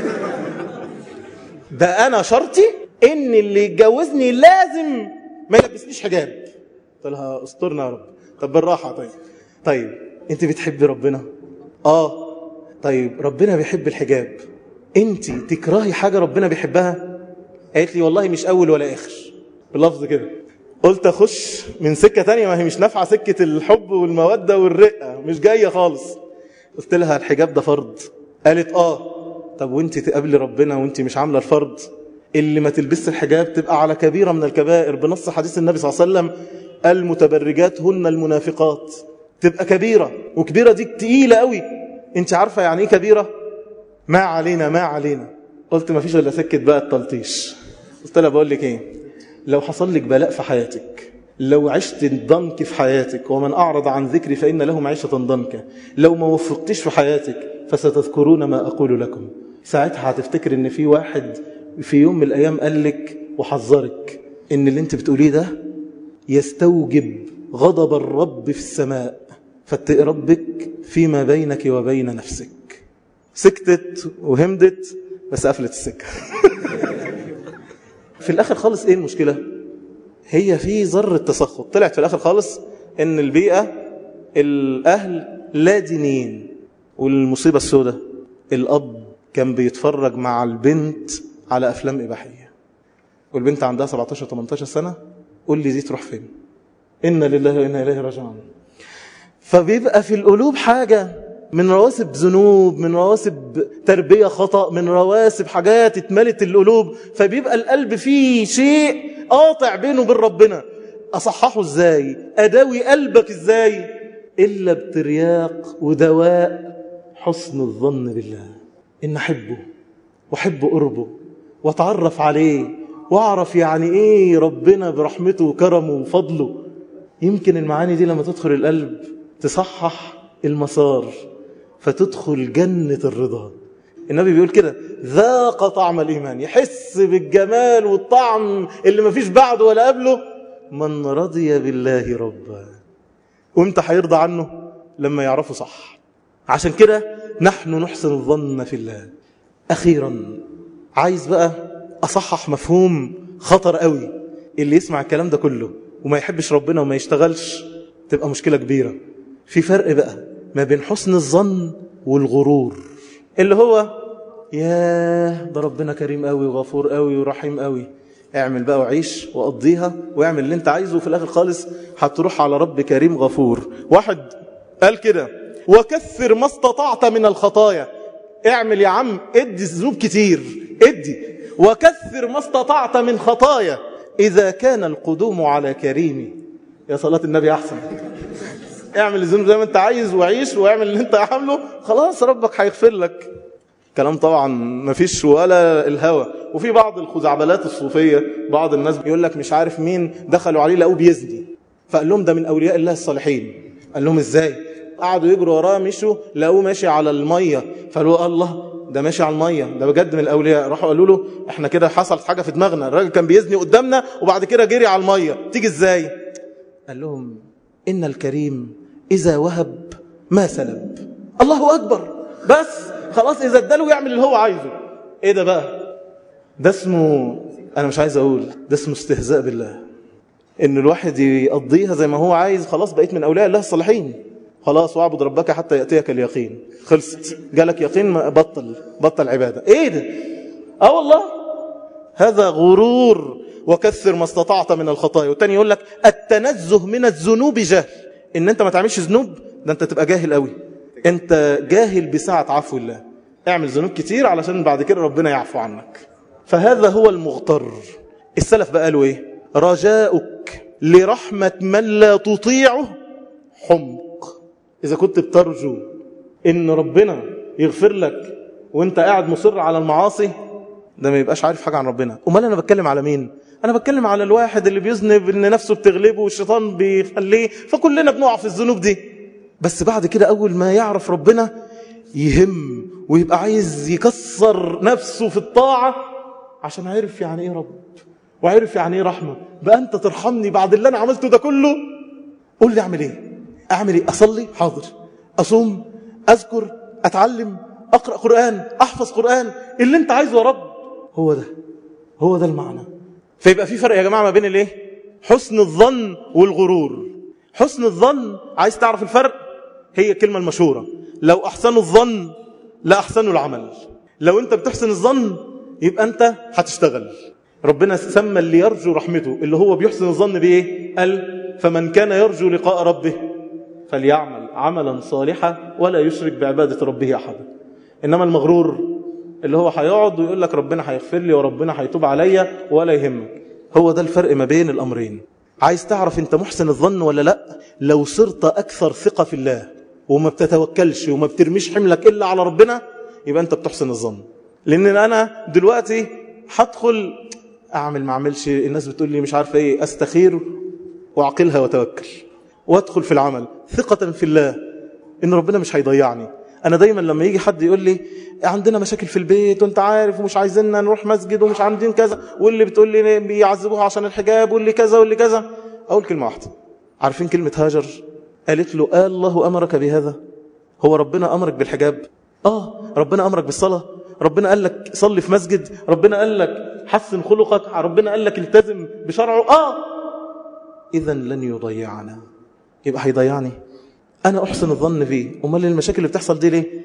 ده انا شرطي ان اللي يتجوزني لازم ما يلبسنيش حجاب. قلت لها استرنا يا رب. طب بالراحة. طيب طيب انت بتحبي ربنا؟ اه. طيب ربنا بيحب الحجاب، انت تكرهي حاجة ربنا بيحبها؟ قالت لي والله مش اول ولا اخر، باللفظ كده. قلت اخش من سكة تانية، ما هي مش نافعة سكة الحب والمودة والرقة، مش جاية خالص. قلت لها الحجاب ده فرض. قالت اه. طب وانت تقابلي ربنا وانت مش عاملة الفرض؟ اللي ما تلبس الحجاب تبقى على كبيرة من الكبائر، بنص حديث النبي صلى الله عليه وسلم المتبرجات هن المنافقات. تبقى كبيرة، وكبيرة دي تقيلة قوي. انت عارفة يعني ايه كبيرة؟ ما علينا ما علينا. قلت ما فيش الا سكة بقى التلطيش. قلت لها بقول لك ايه، لو حصل لك بلاء في حياتك، لو عشت ضنك في حياتك، ومن أعرض عن ذكري فإن له معيشة ضنكا، لو ما وفقتش في حياتك فستذكرون ما أقول لكم. ساعتها هتفتكر ان في واحد في يوم من الأيام قال لك وحذرك ان اللي انت بتقوليه ده يستوجب غضب الرب في السماء، فاتقي ربك فيما بينك وبين نفسك. سكتت وهمدت بس قفلت السكة. في الآخر خالص ايه المشكلة؟ هي في ذرة تسخط طلعت في الآخر خالص ان البيئة الأهل لا دينيين. والمصيبة السوداء الأب كان بيتفرج مع البنت على أفلام إباحية، والبنت عندها سبعتاشر تمنتاشر سنة. قول لي دي تروح فين؟ إنا لله وإنا إليه راجعون. فبيبقى في القلوب حاجة من رواسب ذنوب، من رواسب تربية خطأ، من رواسب حاجات اتملت القلوب، فبيبقى القلب فيه شيء قاطع بينه وبين ربنا. أصححه إزاي؟ أداوي قلبك إزاي؟ إلا بترياق ودواء حسن الظن بالله، إن أحبه وأحب قربه وأتعرف عليه وأعرف يعني إيه ربنا برحمته وكرمه وفضله. يمكن المعاني دي لما تدخل القلب تصحح المسار، فتدخل جنة الرضا. النبي بيقول كده ذاق طعم الإيمان، يحس بالجمال والطعم اللي ما فيش بعده ولا قبله من رضي بالله ربا. وامتى هيرضى عنه؟ لما يعرفه صح. عشان كده نحن نحسن الظن في الله. أخيرا عايز بقى أصحح مفهوم خطر قوي، اللي يسمع الكلام ده كله وما يحبش ربنا وما يشتغلش تبقى مشكلة كبيرة. في فرق بقى ما بين حسن الظن والغرور، اللي هو ياه ده ربنا كريم قوي وغفور قوي ورحيم قوي، اعمل بقى وعيش وقضيها واعمل اللي انت عايزه، وفي الاخر خالص هتروح على رب كريم غفور. واحد قال كده وكثر ما استطعت من الخطايا. اعمل يا عم، ادي الذنوب كتير، ادي وكثر ما استطعت من خطايا اذا كان القدوم على كريم. يا صلاة النبي احسن. اعمل الذنوب زي ما انت عايز وعيش واعمل اللي انت عامله، خلاص ربك هيغفر لك. كلام طبعا ما فيش ولا الهوى. وفي بعض الخزعبلات الصوفية بعض الناس بيقول لك مش عارف مين دخلوا عليه لقوه بيزني، فقال لهم ده من أولياء الله الصالحين. قال لهم ازاي؟ قعدوا يجروا وراه، مشوا لقوه ماشي على المية، فقالوا الله ده ماشي على المية، ده بجد من الأولياء. راحوا قالوا له احنا كده حصلت حاجة في دماغنا، الراجل كان بيزني قدامنا وبعد كده جري على المية، تيجي ازاي؟ قال لهم إن الكريم إذا وهب ما سلب. الله أكبر. بس خلاص إذا اداله يعمل اللي هو عايزه. إيه ده بقى؟ ده اسمه، أنا مش عايز أقول، ده اسمه استهزاء بالله. إن الواحد يقضيها زي ما هو عايز، خلاص بقيت من أولياء الله الصالحين. خلاص واعبد ربك حتى يأتيك اليقين. خلصت، جالك يقين بطل بطل عبادة. إيه ده؟ آه والله هذا غرور. وكثر ما استطعت من الخطايا. والتاني يقول لك التنزه من الذنوب جهل. إن أنت ما تعملش ذنوب ده أنت تبقى جاهل قوي، أنت جاهل بساعة عفو الله. اعمل ذنوب كتير علشان بعد كده ربنا يعفو عنك. فهذا هو المغتر. السلف بقى قالوا إيه؟ رجاؤك لرحمة من لا تطيعه حمق. إذا كنت بترجو إن ربنا يغفر لك وإنت قاعد مصر على المعاصي، ده ما يبقاش عارف حاجة عن ربنا. أمال أنا بتكلم على مين؟ أنا بتكلم على الواحد اللي بيذنب إن نفسه بتغلبه والشيطان بيخليه، فكلنا بنقع في الذنوب دي. بس بعد كده أول ما يعرف ربنا يهم ويبقى عايز يكسر نفسه في الطاعة عشان عرف يعني ايه رب وعرف يعني ايه رحمة. بقى انت ترحمني بعد اللي انا عملته ده كله؟ قول لي اعمل ايه؟ اعمل ايه؟ اصلي؟ حاضر. اصوم؟ اذكر؟ اتعلم؟ اقرأ قرآن؟ احفظ قرآن؟ اللي انت عايزه يا رب. هو ده هو ده المعنى. فيبقى في فرق يا جماعة ما بين الايه؟ حسن الظن والغرور. حسن الظن، عايز تعرف الفرق؟ هي الكلمة المشهورة: لو احسنوا الظن لا احسنوا العمل. لو انت بتحسن الظن يبقى انت هتشتغل. ربنا سمى اللي يرجو رحمته اللي هو بيحسن الظن بايه؟ قال: فمن كان يرجو لقاء ربه فليعمل عملا صالحا ولا يشرك بعبادة ربه احدا. انما المغرور اللي هو هيقعد ويقول لك ربنا هيغفر لي وربنا هيتوب عليا ولا يهمك. هو ده الفرق ما بين الامرين. عايز تعرف انت محسن الظن ولا لا؟ لو صرت اكثر ثقة في الله وما بتتوكلش وما بترميش حملك الا على ربنا يبقى انت بتحسن الظن. لان انا دلوقتي هدخل اعمل ما اعملش، الناس بتقول لي مش عارف ايه، استخير واعقلها وتوكل وادخل في العمل ثقة في الله ان ربنا مش هيضيعني. انا دايما لما يجي حد يقول لي عندنا مشاكل في البيت وانت عارف ومش عايزيننا نروح مسجد ومش عندين كذا، واللي بتقول لي بيعذبوها عشان الحجاب واللي كذا واللي كذا، اقول كلمة واحدة. عارفين كلمة هاجر؟ قالت له: آه الله امرك بهذا؟ هو ربنا امرك بالحجاب؟ اه ربنا امرك بالصلاة؟ ربنا قال لك صلي في مسجد؟ ربنا قال لك حسن خلقك؟ ربنا قال لك التزم بشرعه؟ اه اذا لن يضيعنا. يبقى هيضيعني؟ انا احسن الظن فيه. امال المشاكل اللي بتحصل دي ليه؟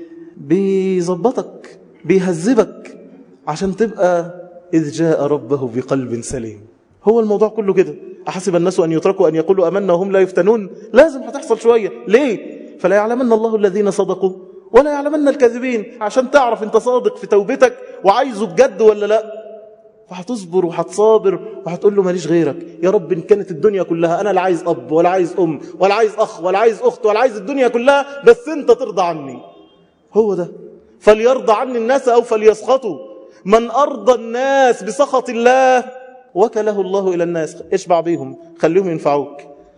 بيظبطك، بيهذبك عشان تبقى اذ جاء ربه بقلب سليم. هو الموضوع كله كده. احسب الناس ان يتركوا ان يقولوا امنا وهم لا يفتنون؟ لازم هتحصل شويه. ليه؟ فلا يعلمن الله الذين صدقوا ولا يعلمن الكاذبين. عشان تعرف انت صادق في توبتك وعايزه بجد ولا لا. فهتصبر وهتصابر وهتقول له ماليش غيرك يا رب. ان كانت الدنيا كلها انا لا عايز اب ولا عايز ام ولا عايز اخ ولا عايز اخت ولا عايز الدنيا كلها، بس انت ترضى عني. هو ده. فليرضى عني الناس او فليسخطوا. من ارضى الناس بسخط الله وكله الله الى الناس. اشبع بيهم، خليهم ينفعوك.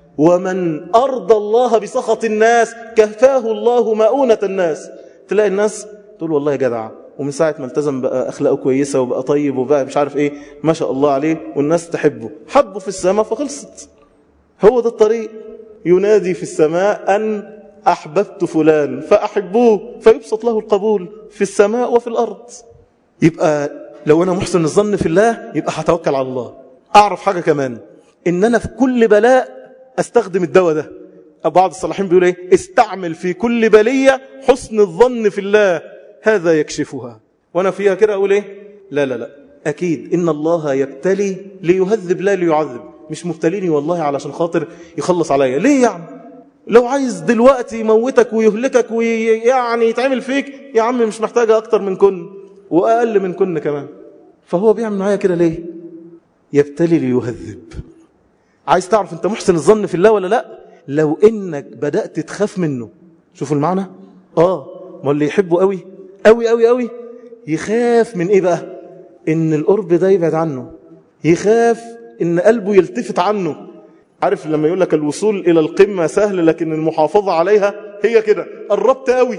ومن ارضى الله بسخط الناس كفاه الله مؤونة الناس. تلاقي الناس تقول والله يا جدع، ومن ساعة ما التزم بقى أخلاقه كويسة وبقى طيب وبقى مش عارف إيه، ما شاء الله عليه، والناس تحبه. حبه في السماء فخلصت. هو ده الطريق. ينادي في السماء أن أحببت فلان فأحبوه فيبسط له القبول في السماء وفي الأرض. يبقى لو أنا محسن الظن في الله يبقى هتوكل على الله. أعرف حاجة كمان، إن أنا في كل بلاء أستخدم الدواء ده. بعض الصالحين بيقول إيه؟ استعمل في كل بلية حسن الظن في الله هذا يكشفها. وانا فيها كده اقول ايه؟ لا لا لا، اكيد ان الله يبتلي ليهذب لا ليعذب. مش مبتليني والله علشان خاطر يخلص عليا. ليه يعني؟ لو عايز دلوقتي يموتك ويهلكك ويعني يتعمل فيك، يا عم مش محتاجة اكتر من كن واقل من كن كمان. فهو بيعمل معايا كده ليه؟ يبتلي ليهذب. عايز تعرف انت محسن الظن في الله ولا لا؟ لو انك بدأت تخاف منه. شوفوا المعنى. اه ما اللي يحبه قوي قوي قوي قوي يخاف من ايه بقى؟ ان القرب ده يبعد عنه. يخاف ان قلبه يلتفت عنه. عارف لما يقول لك الوصول الى القمة سهل لكن المحافظة عليها هي كده. قربت قوي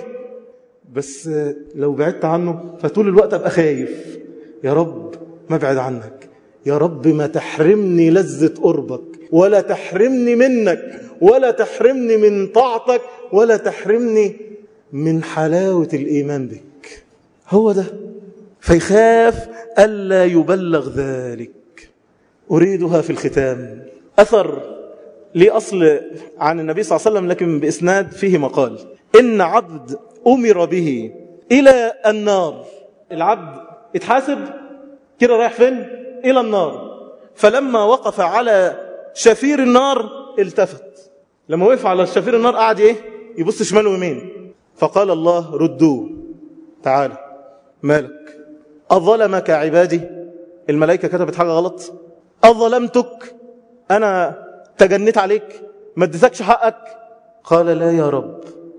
بس لو بعدت عنه فطول الوقت ابقى خايف. يا رب ما ابعد عنك، يا رب ما تحرمني لذة قربك ولا تحرمني منك ولا تحرمني من طاعتك ولا تحرمني من حلاوة الإيمان بك. هو ده. فيخاف ألا يبلغ ذلك. أريدها في الختام. أثر لي أصل عن النبي صلى الله عليه وسلم لكن بإسناد فيه مقال. إن عبد أمر به إلى النار. العبد اتحاسب كده رايح فين؟ إلى النار. فلما وقف على شفير النار التفت. لما وقف على شفير النار قعد إيه؟ يبص شمال ويمين. فقال الله ردوه. تعال مالك؟ أظلمك عبادي؟ الملائكة كتبت حاجة غلط؟ أظلمتك؟ أنا تجنيت عليك؟ ما اديتكش حقك؟ قال لا يا رب،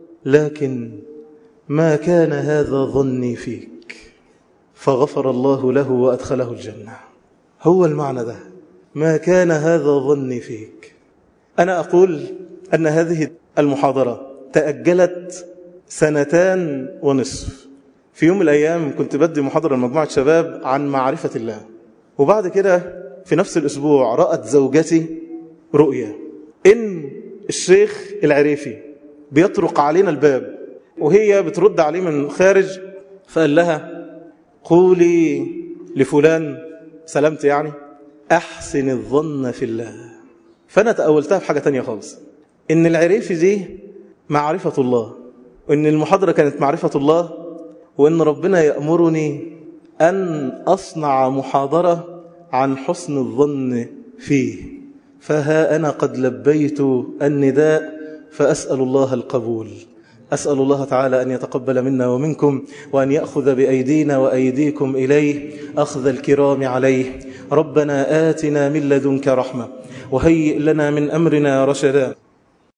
لكن ما كان هذا ظني فيك. فغفر الله له وأدخله الجنة. هو المعنى ده. ما كان هذا ظني فيك. أنا أقول أن هذه المحاضرة تأجلت سنتان ونصف. في يوم من الأيام كنت بدي محاضرة لمجموعة شباب عن معرفة الله، وبعد كده في نفس الأسبوع رأت زوجتي رؤية إن الشيخ العريفي بيطرق علينا الباب، وهي بترد عليه من خارج، فقال لها قولي لفلان سلامت يعني أحسن الظن في الله. فأنا تأولتها في حاجة تانية خالص، إن العريفي دي معرفة الله، وإن المحاضرة كانت معرفة الله، وإن ربنا يأمرني أن أصنع محاضرة عن حسن الظن فيه. فها أنا قد لبيت النداء، فأسأل الله القبول. أسأل الله تعالى أن يتقبل منا ومنكم، وأن يأخذ بأيدينا وأيديكم إليه أخذ الكرام عليه. ربنا آتنا من لدنك رحمة وهيئ لنا من أمرنا رشدا.